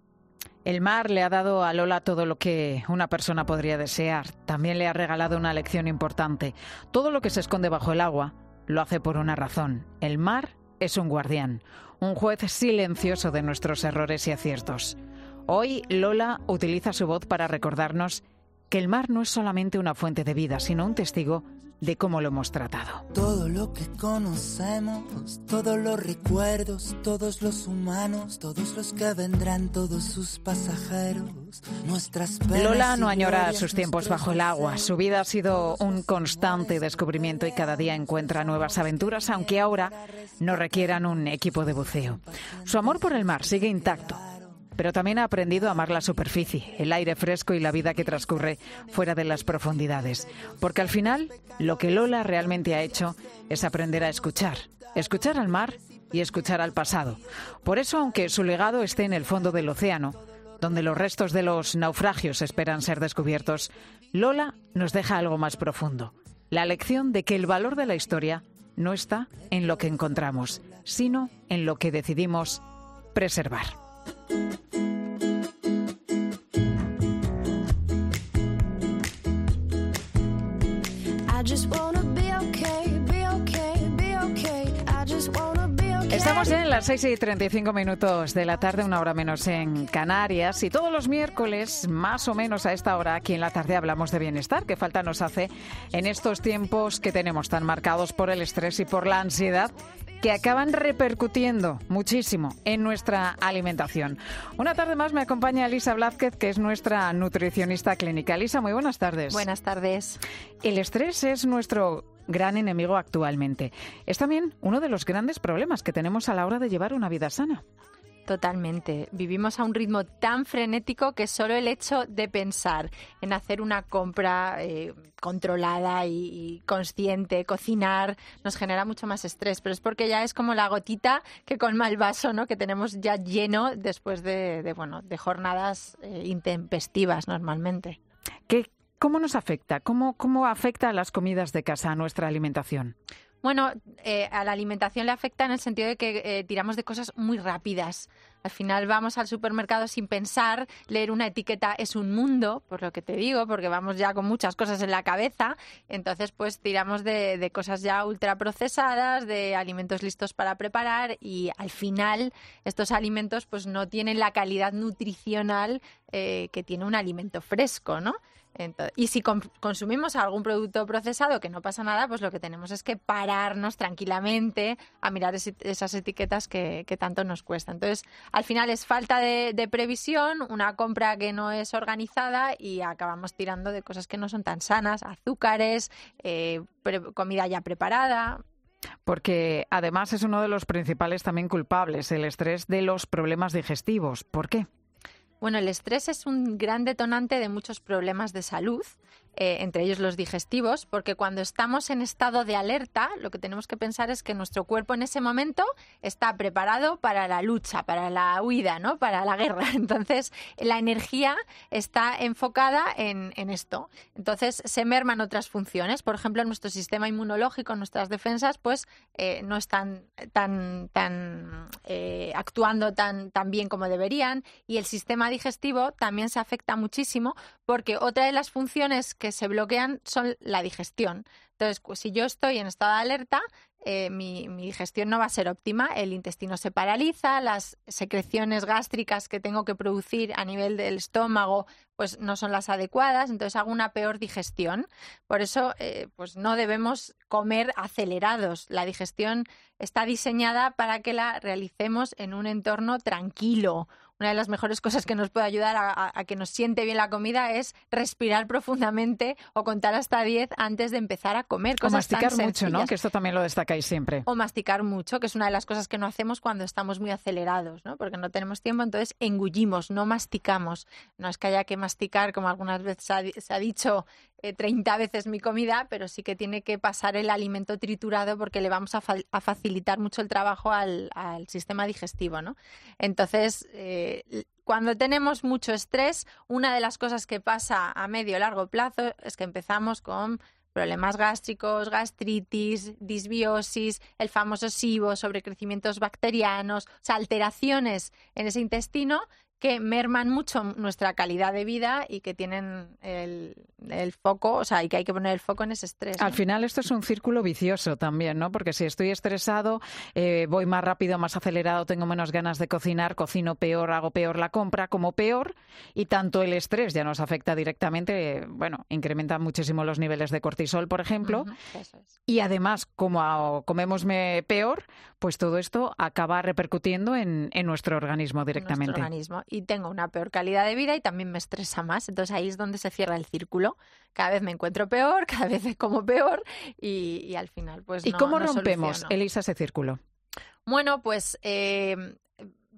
Speaker 1: El mar le ha dado a Lola todo lo que una persona podría desear. También le ha regalado una lección importante. Todo lo que se esconde bajo el agua lo hace por una razón. El mar es un guardián, un juez silencioso de nuestros errores y aciertos. Hoy Lola utiliza su voz para recordarnos que el mar no es solamente una fuente de vida, sino un testigo de cómo lo hemos tratado.
Speaker 5: Todo lo que conocemos, todos los recuerdos, todos los humanos, todos los que vendrán, todos sus pasajeros, nuestras penas.
Speaker 1: Lola no añora sus tiempos bajo el agua. Su vida ha sido un constante descubrimiento y cada día encuentra nuevas aventuras, aunque ahora no requieran un equipo de buceo. Su amor por el mar sigue intacto. pero también ha aprendido a amar la superficie, el aire fresco y la vida que transcurre fuera de las profundidades. Porque al final, lo que Lola realmente ha hecho es aprender a escuchar al mar y escuchar al pasado. Por eso, aunque su legado esté en el fondo del océano, donde los restos de los naufragios esperan ser descubiertos, Lola nos deja algo más profundo. La lección de que el valor de la historia no está en lo que encontramos, sino en lo que decidimos preservar. Estamos ya en las 6:35 de la tarde, 1 hora menos en Canarias, y todos los miércoles, más o menos a esta hora, aquí en La Tarde hablamos de bienestar, que falta nos hace en estos tiempos que tenemos tan marcados por el estrés y por la ansiedad, que acaban repercutiendo muchísimo en nuestra alimentación. Una tarde más me acompaña Elisa Blázquez, que es nuestra nutricionista clínica. Elisa, muy buenas tardes.
Speaker 6: Buenas tardes.
Speaker 1: El estrés es nuestro gran enemigo actualmente. Es también uno de los grandes problemas que tenemos a la hora de llevar una vida sana.
Speaker 6: Totalmente. Vivimos a un ritmo tan frenético que solo el hecho de pensar en hacer una compra controlada y consciente, cocinar, nos genera mucho más estrés. Pero es porque ya es como la gotita que colma el vaso, ¿no? Que tenemos ya lleno después de jornadas intempestivas normalmente.
Speaker 1: ¿Cómo nos afecta? ¿Cómo afecta a las comidas de casa, a nuestra alimentación?
Speaker 6: Bueno, a la alimentación le afecta en el sentido de que tiramos de cosas muy rápidas. Al final vamos al supermercado sin pensar, leer una etiqueta es un mundo, por lo que te digo, porque vamos ya con muchas cosas en la cabeza. Entonces, pues tiramos de cosas ya ultraprocesadas, de alimentos listos para preparar, y al final estos alimentos pues no tienen la calidad nutricional que tiene un alimento fresco, ¿no? Entonces, y si consumimos algún producto procesado, que no pasa nada, pues lo que tenemos es que pararnos tranquilamente a mirar esas etiquetas que tanto nos cuesta. Entonces, al final es falta de previsión, una compra que no es organizada, y acabamos tirando de cosas que no son tan sanas, azúcares, comida ya preparada.
Speaker 1: Porque además es uno de los principales también culpables, el estrés, de los problemas digestivos. ¿Por qué?
Speaker 6: Bueno, el estrés es un gran detonante de muchos problemas de salud, entre ellos los digestivos, porque cuando estamos en estado de alerta, lo que tenemos que pensar es que nuestro cuerpo en ese momento está preparado para la lucha, para la huida, ¿no? Para la guerra. Entonces, la energía está enfocada en esto. Entonces, se merman otras funciones. Por ejemplo, nuestro sistema inmunológico, nuestras defensas, pues no están actuando tan bien como deberían, y el sistema digestivo también se afecta muchísimo, porque otra de las funciones que se bloquean son la digestión. Entonces, si yo estoy en estado de alerta, mi digestión no va a ser óptima, el intestino se paraliza, las secreciones gástricas que tengo que producir a nivel del estómago pues no son las adecuadas, entonces hago una peor digestión. Por eso pues no debemos comer acelerados. La digestión está diseñada para que la realicemos en un entorno tranquilo. Una de las mejores cosas que nos puede ayudar a que nos siente bien la comida es respirar profundamente o contar hasta 10 antes de empezar a comer.
Speaker 1: O masticar mucho, ¿no? Que esto también lo destacáis siempre.
Speaker 6: O masticar mucho, que es una de las cosas que no hacemos cuando estamos muy acelerados, ¿no? Porque no tenemos tiempo, entonces engullimos, no masticamos. No es que haya que masticar, como algunas veces se ha dicho, 30 veces mi comida, pero sí que tiene que pasar el alimento triturado, porque le vamos a facilitar mucho el trabajo al sistema digestivo, ¿no? Entonces, cuando tenemos mucho estrés, una de las cosas que pasa a medio o largo plazo es que empezamos con problemas gástricos, gastritis, disbiosis, el famoso SIBO, sobrecrecimientos bacterianos, o sea, alteraciones en ese intestino que merman mucho nuestra calidad de vida y que tienen el foco, o sea, y que hay que poner el foco en ese estrés, ¿no?
Speaker 1: Al final esto es un círculo vicioso también, ¿no? Porque si estoy estresado, voy más rápido, más acelerado, tengo menos ganas de cocinar, cocino peor, hago peor la compra, como peor, y tanto el estrés ya nos afecta directamente, bueno, incrementa muchísimo los niveles de cortisol, por ejemplo,
Speaker 6: eso es.
Speaker 1: Y además, como comemos peor, pues todo esto acaba repercutiendo en nuestro organismo directamente.
Speaker 6: Nuestro organismo. Y tengo una peor calidad de vida y también me estresa más. Entonces ahí es donde se cierra el círculo. Cada vez me encuentro peor, cada vez como peor y al final pues
Speaker 1: ¿Y
Speaker 6: no
Speaker 1: cómo
Speaker 6: no
Speaker 1: rompemos,
Speaker 6: soluciono.
Speaker 1: Elisa, ese círculo?
Speaker 6: Bueno, pues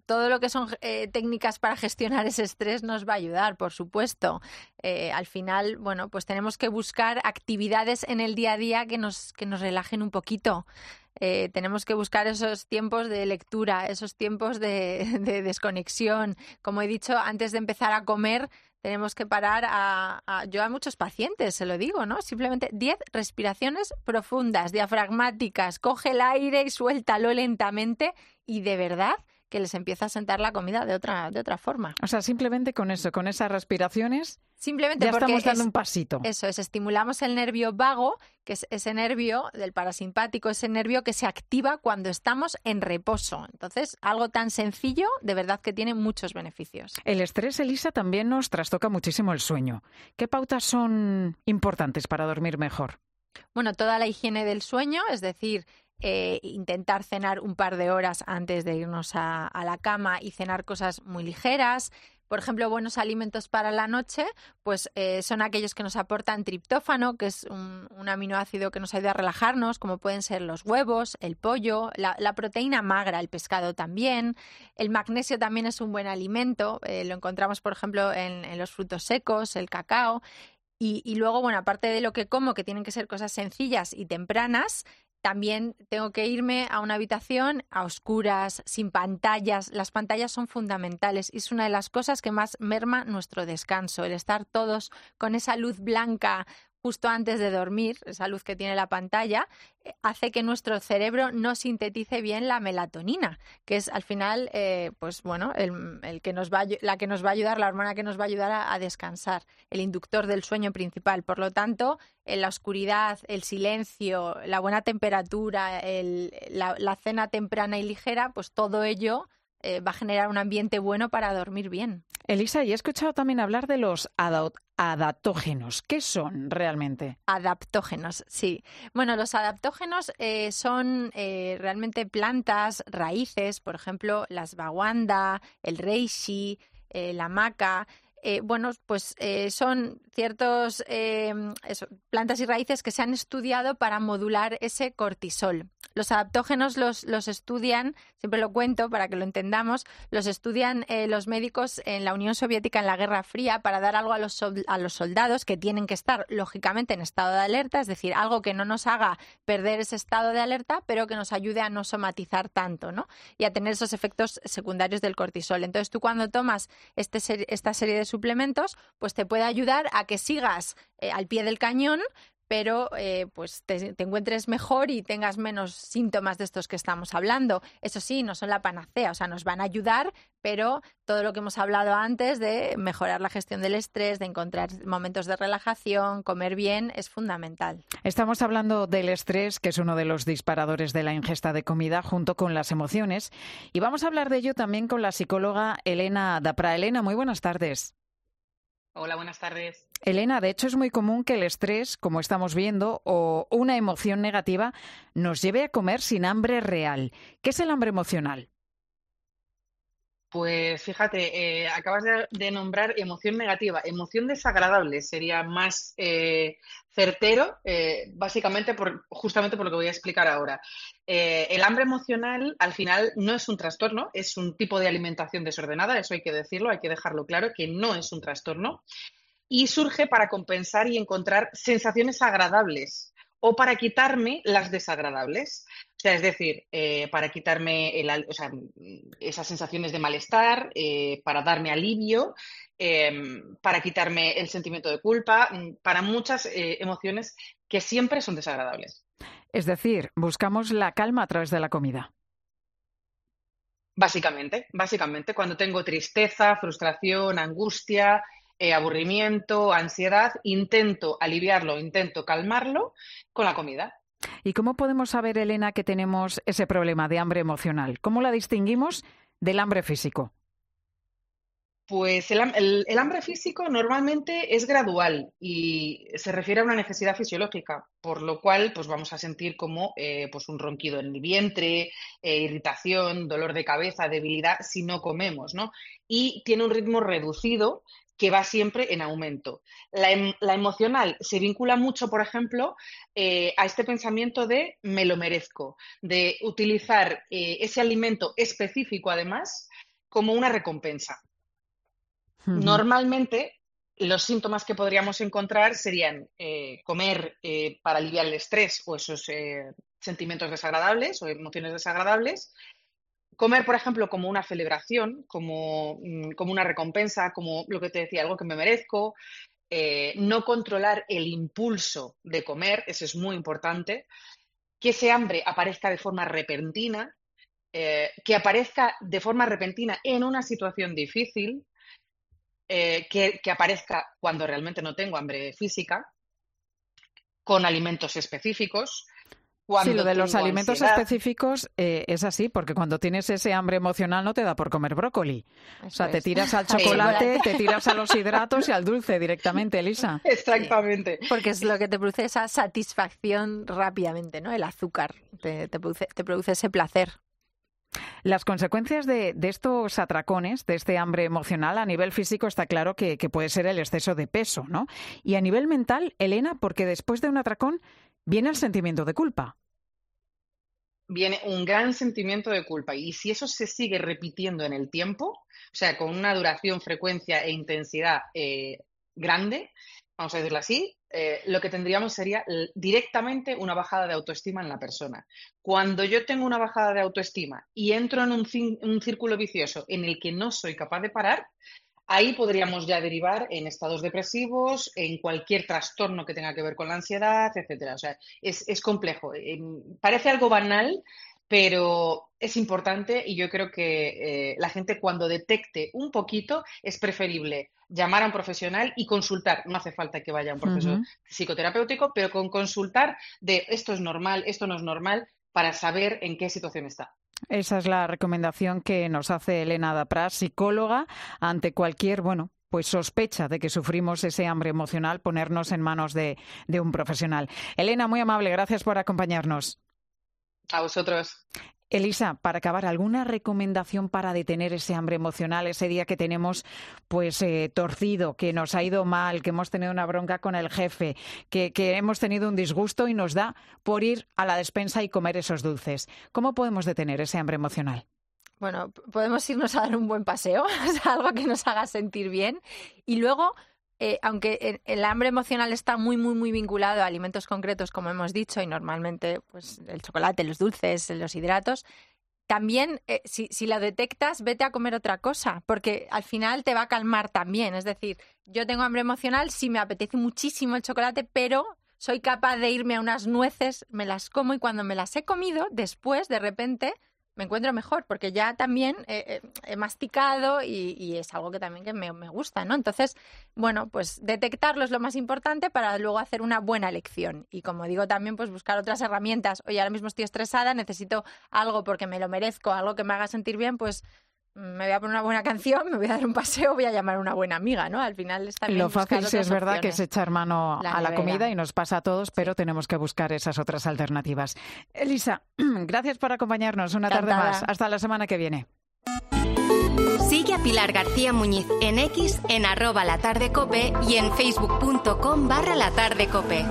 Speaker 6: todo lo que son técnicas para gestionar ese estrés nos va a ayudar, por supuesto. Al final, bueno, pues tenemos que buscar actividades en el día a día que nos relajen un poquito. Tenemos que buscar esos tiempos de lectura, esos tiempos de desconexión. Como he dicho, antes de empezar a comer, tenemos que parar yo a muchos pacientes se lo digo, ¿no? Simplemente 10 respiraciones profundas, diafragmáticas. Coge el aire y suéltalo lentamente y de verdad que les empieza a sentar la comida de otra forma.
Speaker 1: O sea, simplemente con eso, con esas respiraciones,
Speaker 6: simplemente
Speaker 1: ya
Speaker 6: porque
Speaker 1: estamos dando un pasito.
Speaker 6: Eso es, estimulamos el nervio vago, que es ese nervio del parasimpático, ese nervio que se activa cuando estamos en reposo. Entonces, algo tan sencillo, de verdad que tiene muchos beneficios.
Speaker 1: El estrés, Elisa, también nos trastoca muchísimo el sueño. ¿Qué pautas son importantes para dormir mejor?
Speaker 6: Bueno, toda la higiene del sueño, es decir, intentar cenar un par de horas antes de irnos a la cama y cenar cosas muy ligeras. Por ejemplo, buenos alimentos para la noche, pues son aquellos que nos aportan triptófano, que es un aminoácido que nos ayuda a relajarnos, como pueden ser los huevos, el pollo, la proteína magra, el pescado también. El magnesio también es un buen alimento, lo encontramos, por ejemplo, en los frutos secos, el cacao. Y luego, bueno, aparte de lo que como, que tienen que ser cosas sencillas y tempranas, también tengo que irme a una habitación a oscuras, sin pantallas. Las pantallas son fundamentales y es una de las cosas que más merma nuestro descanso. El estar todos con esa luz blanca justo antes de dormir, esa luz que tiene la pantalla, hace que nuestro cerebro no sintetice bien la melatonina, que es al final, pues bueno, la que nos va a ayudar, la hormona que nos va a ayudar a descansar, el inductor del sueño principal. Por lo tanto, en la oscuridad, el silencio, la buena temperatura, la cena temprana y ligera, pues todo ello va a generar un ambiente bueno para dormir bien.
Speaker 1: Elisa, y he escuchado también hablar de los adaptógenos. ¿Qué son realmente?
Speaker 6: Adaptógenos, sí. Bueno, los adaptógenos son realmente plantas, raíces, por ejemplo, la ashwagandha, el reishi, la maca. Bueno, pues son ciertos plantas y raíces que se han estudiado para modular ese cortisol. Los adaptógenos los estudian, siempre lo cuento para que lo entendamos, los estudian los médicos en la Unión Soviética en la Guerra Fría para dar algo a los soldados que tienen que estar, lógicamente, en estado de alerta, es decir, algo que no nos haga perder ese estado de alerta, pero que nos ayude a no somatizar tanto, ¿no? Y a tener esos efectos secundarios del cortisol. Entonces, tú cuando tomas esta serie de suplementos, pues te puede ayudar a que sigas al pie del cañón, pero pues te encuentres mejor y tengas menos síntomas de estos que estamos hablando. Eso sí, no son la panacea, o sea, nos van a ayudar, pero todo lo que hemos hablado antes de mejorar la gestión del estrés, de encontrar momentos de relajación, comer bien, es fundamental.
Speaker 1: Estamos hablando del estrés, que es uno de los disparadores de la ingesta de comida, junto con las emociones. Y vamos a hablar de ello también con la psicóloga Elena Dapra. Elena, muy buenas tardes.
Speaker 7: Hola, buenas tardes.
Speaker 1: Elena, de hecho es muy común que el estrés, como estamos viendo, o una emoción negativa, nos lleve a comer sin hambre real. ¿Qué es el hambre emocional?
Speaker 7: Pues fíjate, acabas de nombrar emoción negativa. Emoción desagradable sería más certero, básicamente justamente por lo que voy a explicar ahora. El hambre emocional al final no es un trastorno, es un tipo de alimentación desordenada, eso hay que decirlo, hay que dejarlo claro, que no es un trastorno, y surge para compensar y encontrar sensaciones agradables o para quitarme las desagradables. O sea, es decir, para quitarme esas sensaciones de malestar, para darme alivio, para quitarme el sentimiento de culpa, para muchas emociones que siempre son desagradables.
Speaker 1: Es decir, buscamos la calma a través de la comida.
Speaker 7: Básicamente, cuando tengo tristeza, frustración, angustia, aburrimiento, ansiedad, intento aliviarlo, intento calmarlo con la comida.
Speaker 1: ¿Y cómo podemos saber, Elena, que tenemos ese problema de hambre emocional? ¿Cómo la distinguimos del hambre físico?
Speaker 7: Pues el hambre físico normalmente es gradual y se refiere a una necesidad fisiológica, por lo cual pues vamos a sentir como pues un ronquido en el vientre, irritación, dolor de cabeza, debilidad si no comemos, ¿no? Y tiene un ritmo reducido que va siempre en aumento. La emocional se vincula mucho, por ejemplo, a este pensamiento de me lo merezco, de utilizar ese alimento específico, además, como una recompensa. Normalmente, los síntomas que podríamos encontrar serían comer para aliviar el estrés o esos sentimientos desagradables o emociones desagradables. Comer, por ejemplo, como una celebración, como una recompensa, como lo que te decía, algo que me merezco. No controlar el impulso de comer, eso es muy importante. Que ese hambre aparezca de forma repentina, que aparezca de forma repentina en una situación difícil, que aparezca cuando realmente no tengo hambre física, con alimentos específicos.
Speaker 1: Sí, lo de los alimentos específicos es así, porque cuando tienes ese hambre emocional no te da por comer brócoli. O sea, te tiras al chocolate, te tiras a los hidratos y al dulce directamente, Elisa.
Speaker 7: Exactamente.
Speaker 6: Porque es lo que te produce esa satisfacción rápidamente, ¿no? El azúcar te produce ese placer.
Speaker 1: Las consecuencias de estos atracones, de este hambre emocional, a nivel físico está claro que puede ser el exceso de peso, ¿no? Y a nivel mental, Elena, porque después de un atracón viene el sentimiento de culpa.
Speaker 7: Viene un gran sentimiento de culpa. Y si eso se sigue repitiendo en el tiempo, o sea, con una duración, frecuencia e intensidad grande, vamos a decirlo así, lo que tendríamos sería directamente una bajada de autoestima en la persona. Cuando yo tengo una bajada de autoestima y entro en un círculo vicioso en el que no soy capaz de parar, ahí podríamos ya derivar en estados depresivos, en cualquier trastorno que tenga que ver con la ansiedad, etcétera. O sea, es complejo. Parece algo banal, pero es importante y yo creo que la gente cuando detecte un poquito es preferible llamar a un profesional y consultar. No hace falta que vaya a un proceso psicoterapéutico, pero con consultar de esto es normal, esto no es normal, para saber en qué situación está.
Speaker 1: Esa es la recomendación que nos hace Elena Dapraz, psicóloga, ante cualquier, pues sospecha de que sufrimos ese hambre emocional, ponernos en manos de un profesional. Elena, muy amable, gracias por acompañarnos.
Speaker 7: A vosotros.
Speaker 1: Elisa, para acabar, ¿alguna recomendación para detener ese hambre emocional, ese día que tenemos torcido, que nos ha ido mal, que hemos tenido una bronca con el jefe, que hemos tenido un disgusto y nos da por ir a la despensa y comer esos dulces? ¿Cómo podemos detener ese hambre emocional?
Speaker 6: Bueno, podemos irnos a dar un buen paseo, o sea, algo que nos haga sentir bien. Y luego, aunque el hambre emocional está muy, muy, muy vinculado a alimentos concretos, como hemos dicho, y normalmente pues el chocolate, los dulces, los hidratos, también si la detectas, vete a comer otra cosa, porque al final te va a calmar también. Es decir, yo tengo hambre emocional, sí me apetece muchísimo el chocolate, pero soy capaz de irme a unas nueces, me las como y cuando me las he comido, después, de repente, me encuentro mejor, porque ya también he masticado y es algo que también que me gusta, ¿no? Entonces, pues detectarlo es lo más importante para luego hacer una buena elección. Y como digo también, pues buscar otras herramientas. Oye, ahora mismo estoy estresada, necesito algo porque me lo merezco, algo que me haga sentir bien, pues me voy a poner una buena canción, me voy a dar un paseo, voy a llamar a una buena amiga, ¿no? Al final es también
Speaker 1: lo fácil
Speaker 6: buscar
Speaker 1: sí es verdad
Speaker 6: opciones.
Speaker 1: que es echar mano a la comida y nos pasa a todos, pero tenemos que buscar esas otras alternativas. Elisa, gracias por acompañarnos una tarde más. Hasta la semana que viene.
Speaker 3: Sigue a Pilar García Muñiz en X, en @latardecope y en facebook.com/latardecope.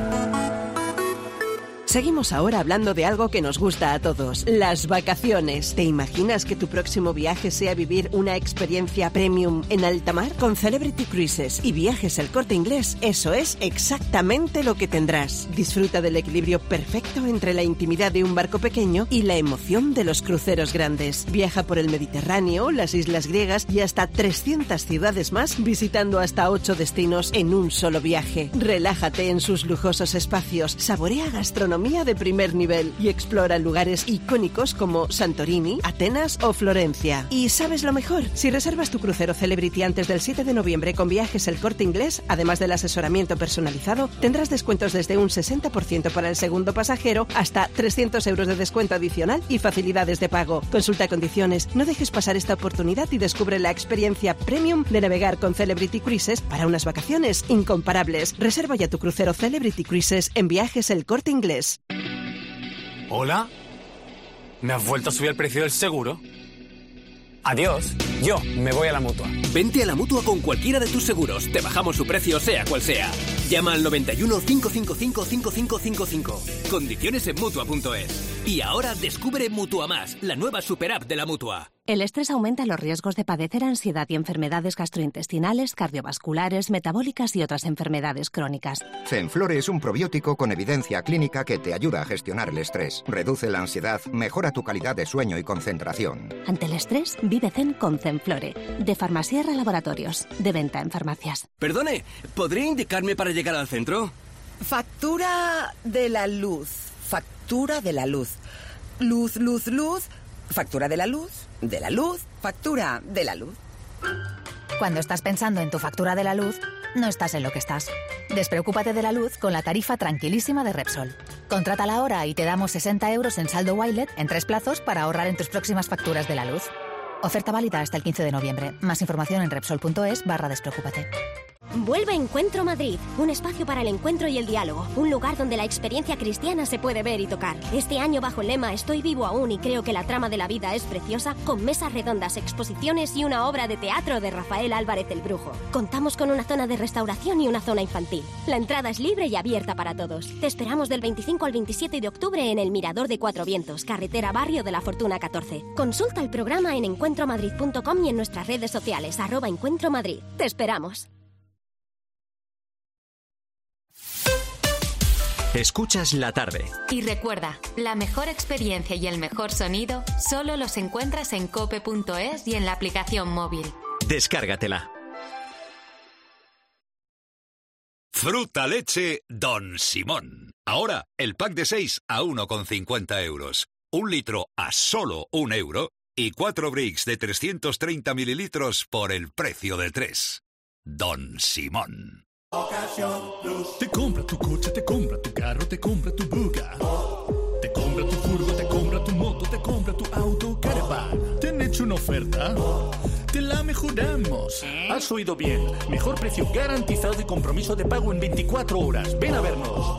Speaker 8: Seguimos ahora hablando de algo que nos gusta a todos, las vacaciones. ¿Te imaginas que tu próximo viaje sea vivir una experiencia premium en alta mar? Con Celebrity Cruises y Viajes El Corte Inglés, eso es exactamente lo que tendrás. Disfruta del equilibrio perfecto entre la intimidad de un barco pequeño y la emoción de los cruceros grandes. Viaja por el Mediterráneo, las islas griegas y hasta 300 ciudades más, visitando hasta 8 destinos en un solo viaje. Relájate en sus lujosos espacios, saborea gastronomía de primer nivel y explora lugares icónicos como Santorini, Atenas o Florencia. ¿Y sabes lo mejor? Si reservas tu crucero Celebrity antes del 7 de noviembre con Viajes El Corte Inglés, además del asesoramiento personalizado, tendrás descuentos desde un 60% para el segundo pasajero hasta 300 euros de descuento adicional y facilidades de pago. Consulta condiciones, no dejes pasar esta oportunidad y descubre la experiencia premium de navegar con Celebrity Cruises para unas vacaciones incomparables. Reserva ya tu crucero Celebrity Cruises en Viajes El Corte Inglés.
Speaker 9: ¿Hola? ¿Me has vuelto a subir el precio del seguro? Adiós, yo me voy a la Mutua.
Speaker 10: Vente a la Mutua con cualquiera de tus seguros. Te bajamos su precio sea cual sea. Llama al 91 555 5555. Condiciones en Mutua.es. Y ahora descubre Mutua Más, la nueva super app de la Mutua.
Speaker 11: El estrés aumenta los riesgos de padecer ansiedad y enfermedades gastrointestinales, cardiovasculares, metabólicas y otras enfermedades crónicas.
Speaker 12: Zenflore es un probiótico con evidencia clínica que te ayuda a gestionar el estrés, reduce la ansiedad, mejora tu calidad de sueño y concentración.
Speaker 11: Ante el estrés, vive zen con Zenflore, de Farmasierra Laboratorios, de venta en farmacias.
Speaker 10: Perdone, ¿podría indicarme para llegar al centro?
Speaker 13: Factura de la luz. Factura de la luz. Luz, luz, luz. Factura de la luz. De la luz. Factura de la luz.
Speaker 14: Cuando estás pensando en tu factura de la luz, no estás en lo que estás. Despreocúpate de la luz con la tarifa tranquilísima de Repsol. Contrátala ahora y te damos 60 euros en saldo Wilet en 3 plazos para ahorrar en tus próximas facturas de la luz. Oferta válida hasta el 15 de noviembre. Más información en Repsol.es/despreocúpate.
Speaker 15: Vuelve Encuentro Madrid, un espacio para el encuentro y el diálogo, un lugar donde la experiencia cristiana se puede ver y tocar. Este año bajo el lema Estoy vivo aún y creo que la trama de la vida es preciosa, con mesas redondas, exposiciones y una obra de teatro de Rafael Álvarez el Brujo. Contamos con una zona de restauración y una zona infantil. La entrada es libre y abierta para todos. Te esperamos del 25 al 27 de octubre en el Mirador de Cuatro Vientos, carretera Barrio de la Fortuna 14. Consulta el programa en encuentromadrid.com y en nuestras redes sociales @encuentromadrid. Te esperamos.
Speaker 2: Escuchas la tarde.
Speaker 3: Y recuerda, la mejor experiencia y el mejor sonido solo los encuentras en cope.es y en la aplicación móvil.
Speaker 2: Descárgatela.
Speaker 16: Fruta leche Don Simón. Ahora, el pack de 6 a 1,50 €. 1 litro a solo 1 euro. Y 4 bricks de 330 mililitros por el precio de 3. Don Simón.
Speaker 17: Te compra tu coche, te compra tu carro, te compra tu buga. Te compra tu furgo, te compra tu moto, te compra tu auto, caravan. ¿Te han hecho una oferta? Te la mejoramos. Has oído bien. Mejor precio garantizado y compromiso de pago en 24 horas. Ven a vernos.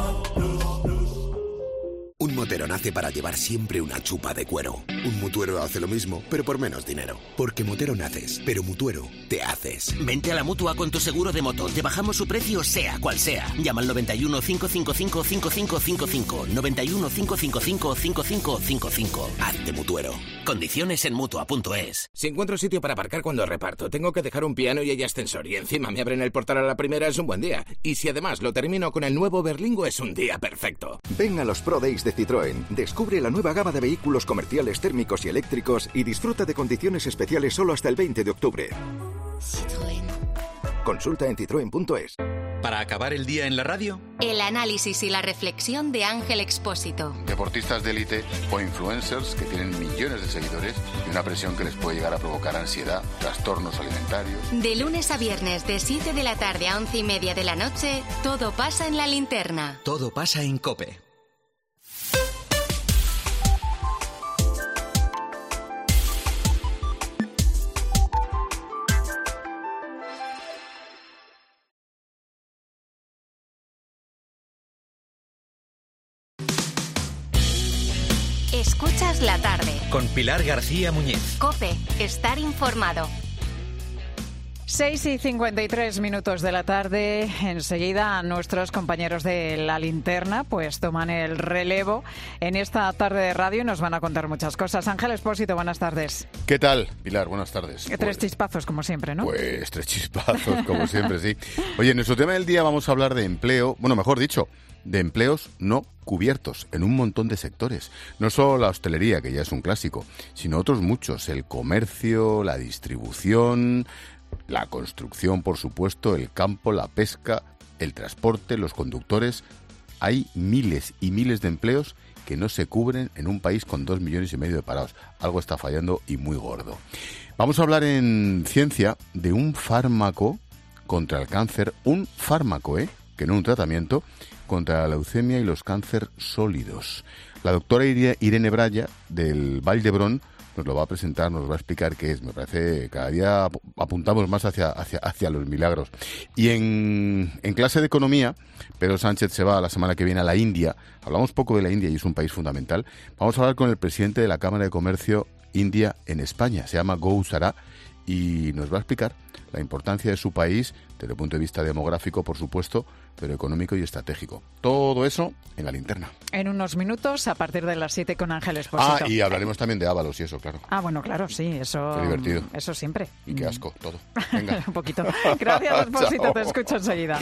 Speaker 18: Un motero nace para llevar siempre una chupa de cuero. Un mutuero hace lo mismo, pero por menos dinero. Porque motero naces, pero mutuero te haces.
Speaker 10: Vente a la Mutua con tu seguro de moto. Te bajamos su precio sea cual sea. Llama al 91 555 5555. 91 555 5555.
Speaker 18: Hazte mutuero.
Speaker 10: Condiciones en Mutua.es.
Speaker 19: Si encuentro sitio para aparcar cuando reparto, tengo que dejar un piano y hay ascensor y encima me abren el portal a la primera, es un buen día. Y si además lo termino con el nuevo Berlingo, es un día perfecto.
Speaker 20: Ven a los Pro Days de Citroën. Descubre la nueva gama de vehículos comerciales térmicos y eléctricos y disfruta de condiciones especiales solo hasta el 20 de octubre.
Speaker 3: Citroën.
Speaker 20: Consulta en citroen.es.
Speaker 2: Para acabar el día en la radio,
Speaker 3: el análisis y la reflexión de Ángel Expósito.
Speaker 21: Deportistas de élite o influencers que tienen millones de seguidores y una presión que les puede llegar a provocar ansiedad, trastornos alimentarios.
Speaker 3: De lunes a viernes de 7 de la tarde a 11:30 de la noche, todo pasa en La Linterna.
Speaker 2: todo pasa en COPE.
Speaker 3: Escuchas la tarde.
Speaker 2: Con Pilar García Muñiz.
Speaker 3: COPE, estar informado.
Speaker 1: 6:53 de la tarde. Enseguida nuestros compañeros de La Linterna pues toman el relevo en esta tarde de radio y nos van a contar muchas cosas. Ángel Expósito, buenas tardes.
Speaker 22: ¿Qué tal, Pilar? Buenas tardes.
Speaker 1: Tres chispazos, como siempre, ¿no?
Speaker 22: Pues 3 chispazos, como siempre, sí. Oye, en nuestro tema del día vamos a hablar de empleo, bueno, mejor dicho, de empleos no cubiertos en un montón de sectores. No solo la hostelería, que ya es un clásico, sino otros muchos. El comercio, la distribución, la construcción, por supuesto, el campo, la pesca, el transporte, los conductores. Hay miles y miles de empleos que no se cubren en un país con 2,5 millones de parados. Algo está fallando y muy gordo. Vamos a hablar en ciencia de un fármaco contra el cáncer. Un fármaco, que no un tratamiento, contra la leucemia y los cánceres sólidos. La doctora Irene Braya, del Vall d'Hebron, nos lo va a presentar, nos va a explicar qué es. Me parece, cada día apuntamos más hacia los milagros. Y en clase de economía, Pedro Sánchez se va la semana que viene a la India. Hablamos poco de la India y es un país fundamental. Vamos a hablar con el presidente de la Cámara de Comercio India en España. Se llama Gou Sara y nos va a explicar la importancia de su país desde el punto de vista demográfico, por supuesto, pero económico y estratégico. Todo eso en La Linterna.
Speaker 1: En unos minutos, a partir de las 7 con Ángel Expósito.
Speaker 22: Y hablaremos también de Ábalos y eso, claro.
Speaker 1: Bueno, claro, sí, eso...
Speaker 22: Qué divertido.
Speaker 1: Eso siempre.
Speaker 22: Y qué asco, todo. Venga.
Speaker 1: Un poquito. Gracias, Expósito, te escucho enseguida.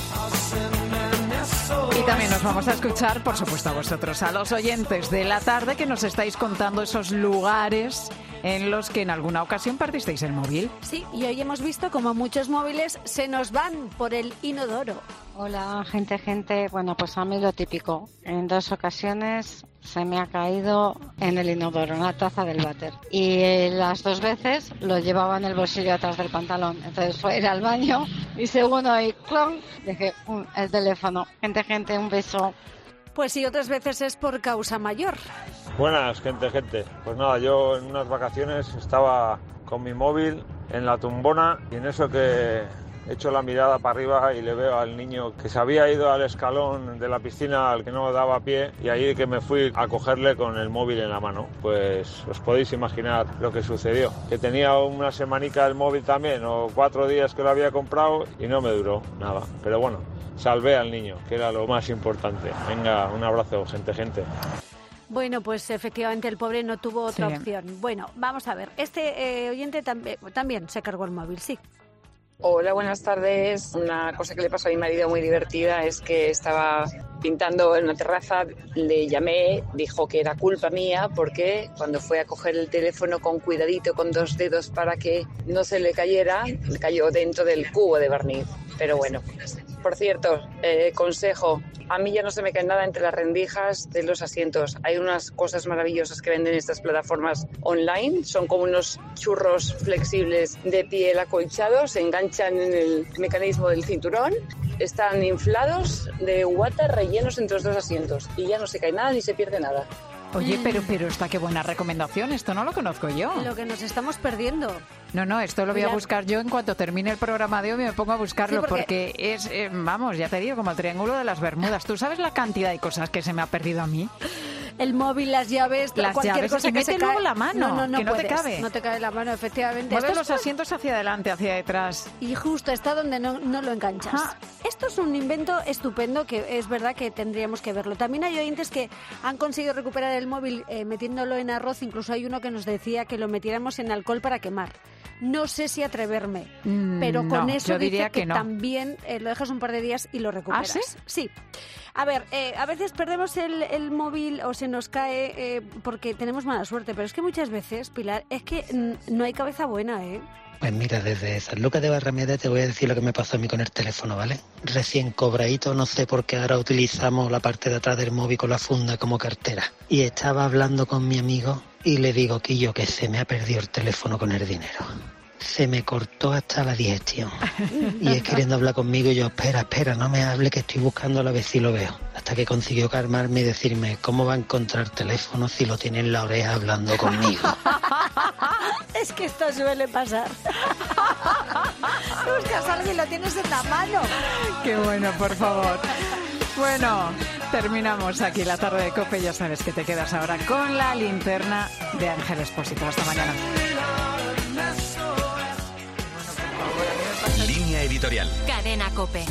Speaker 1: Y también nos vamos a escuchar, por supuesto, a vosotros, a los oyentes de la tarde que nos estáis contando esos lugares en los que en alguna ocasión perdisteis el móvil.
Speaker 4: Sí, y hoy hemos visto como muchos móviles se nos van por el inodoro.
Speaker 5: Hola, gente. Bueno, pues a mí lo típico. En 2 ocasiones se me ha caído en el inodoro, en la taza del váter. Y las 2 veces lo llevaba en el bolsillo atrás del pantalón. Entonces fue ir al baño y según oí clon, dejé el teléfono. Gente, un beso.
Speaker 4: Pues sí, otras veces es por causa mayor.
Speaker 23: Buenas, gente. Pues nada, yo en unas vacaciones estaba con mi móvil en la tumbona y en eso que echo la mirada para arriba y le veo al niño que se había ido al escalón de la piscina al que no daba pie y ahí que me fui a cogerle con el móvil en la mano. Pues os podéis imaginar lo que sucedió. Que tenía una semanica el móvil también o 4 días que lo había comprado y no me duró nada. Pero bueno, salvé al niño, que era lo más importante. Venga, un abrazo, gente.
Speaker 4: Bueno, pues efectivamente el pobre no tuvo otra opción. Bueno, vamos a ver. Este oyente también se cargó el móvil, sí.
Speaker 24: Hola, buenas tardes. Una cosa que le pasó a mi marido muy divertida es que estaba pintando en una terraza, le llamé, dijo que era culpa mía porque cuando fue a coger el teléfono con cuidadito, con 2 dedos para que no se le cayera, le cayó dentro del cubo de barniz. Pero bueno, por cierto, consejo, a mí ya no se me cae nada entre las rendijas de los asientos. Hay unas cosas maravillosas que venden estas plataformas online, son como unos churros flexibles de piel acolchados, se enganchan en el mecanismo del cinturón, están inflados de water rellenos entre los 2 asientos y ya no se cae nada ni se pierde nada.
Speaker 1: Oye, pero esta qué buena recomendación, esto no lo conozco yo.
Speaker 4: Lo que nos estamos perdiendo.
Speaker 1: No, esto lo voy a buscar yo en cuanto termine el programa de hoy, me pongo a buscarlo, sí, porque es, vamos, ya te digo, como el Triángulo de las Bermudas. ¿Tú sabes la cantidad de cosas que se me ha perdido a mí?
Speaker 4: El móvil, las llaves, cualquier cosa que se
Speaker 1: luego la mano,
Speaker 4: no
Speaker 1: que no
Speaker 4: puedes,
Speaker 1: te cabe.
Speaker 4: No te cabe la mano, efectivamente.
Speaker 1: Mueves los asientos hacia adelante, hacia detrás.
Speaker 4: Y justo está donde no lo enganchas. Esto es un invento estupendo que es verdad que tendríamos que verlo. También hay oyentes que han conseguido recuperar el móvil metiéndolo en arroz. Incluso hay uno que nos decía que lo metiéramos en alcohol para quemar. No sé si atreverme, pero con eso dice que también lo dejas un par de días y lo recuperas.
Speaker 1: ¿Ah, sí?
Speaker 4: Sí. A ver, a veces perdemos el móvil o se nos cae porque tenemos mala suerte, pero es que muchas veces, Pilar, es que no hay cabeza buena, ¿eh?
Speaker 25: Pues mira, desde San Lucas de Barrameda te voy a decir lo que me pasó a mí con el teléfono, ¿vale? Recién cobradito, no sé por qué ahora utilizamos la parte de atrás del móvil con la funda como cartera. Y estaba hablando con mi amigo y le digo que se me ha perdido el teléfono con el dinero. Se me cortó hasta la digestión. Y es queriendo hablar conmigo y yo, espera, no me hable que estoy buscándolo a ver si lo veo. Hasta que consiguió calmarme y decirme, ¿cómo va a encontrar teléfono si lo tiene en la oreja hablando conmigo?
Speaker 4: Es que esto suele pasar. Buscas a alguien y lo tienes en la mano.
Speaker 1: Qué bueno, por favor. Bueno, terminamos aquí la tarde de COPE. Ya sabes que te quedas ahora con la linterna de Ángel Expósito. Hasta mañana.
Speaker 2: Línea editorial.
Speaker 3: Cadena COPE.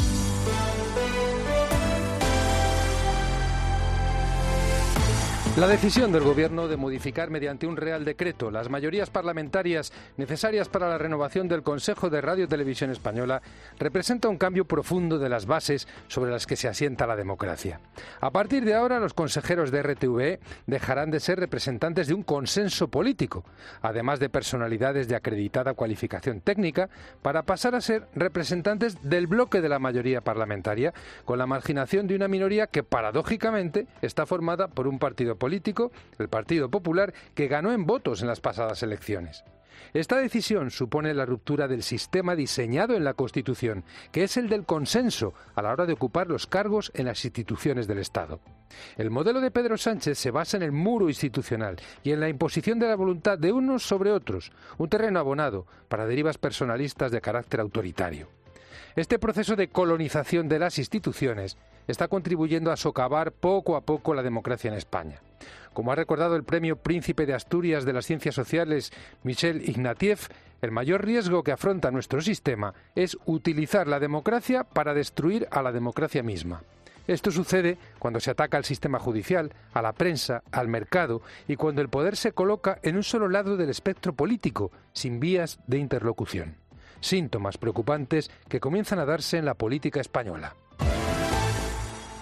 Speaker 26: La decisión del Gobierno de modificar mediante un Real Decreto las mayorías parlamentarias necesarias para la renovación del Consejo de Radio y Televisión Española representa un cambio profundo de las bases sobre las que se asienta la democracia. A partir de ahora, los consejeros de RTVE dejarán de ser representantes de un consenso político, además de personalidades de acreditada cualificación técnica, para pasar a ser representantes del bloque de la mayoría parlamentaria, con la marginación de una minoría que, paradójicamente, está formada por un partido político, el Partido Popular, que ganó en votos en las pasadas elecciones. Esta decisión supone la ruptura del sistema diseñado en la Constitución, que es el del consenso a la hora de ocupar los cargos en las instituciones del Estado. El modelo de Pedro Sánchez se basa en el muro institucional y en la imposición de la voluntad de unos sobre otros, un terreno abonado para derivas personalistas de carácter autoritario. Este proceso de colonización de las instituciones está contribuyendo a socavar poco a poco la democracia en España. Como ha recordado el Premio Príncipe de Asturias de las Ciencias Sociales, Michel Ignatieff, El mayor riesgo que afronta nuestro sistema es utilizar la democracia para destruir a la democracia misma. Esto sucede cuando se ataca al sistema judicial, a la prensa, al mercado y cuando el poder se coloca en un solo lado del espectro político, sin vías de interlocución. Síntomas preocupantes que comienzan a darse en la política española.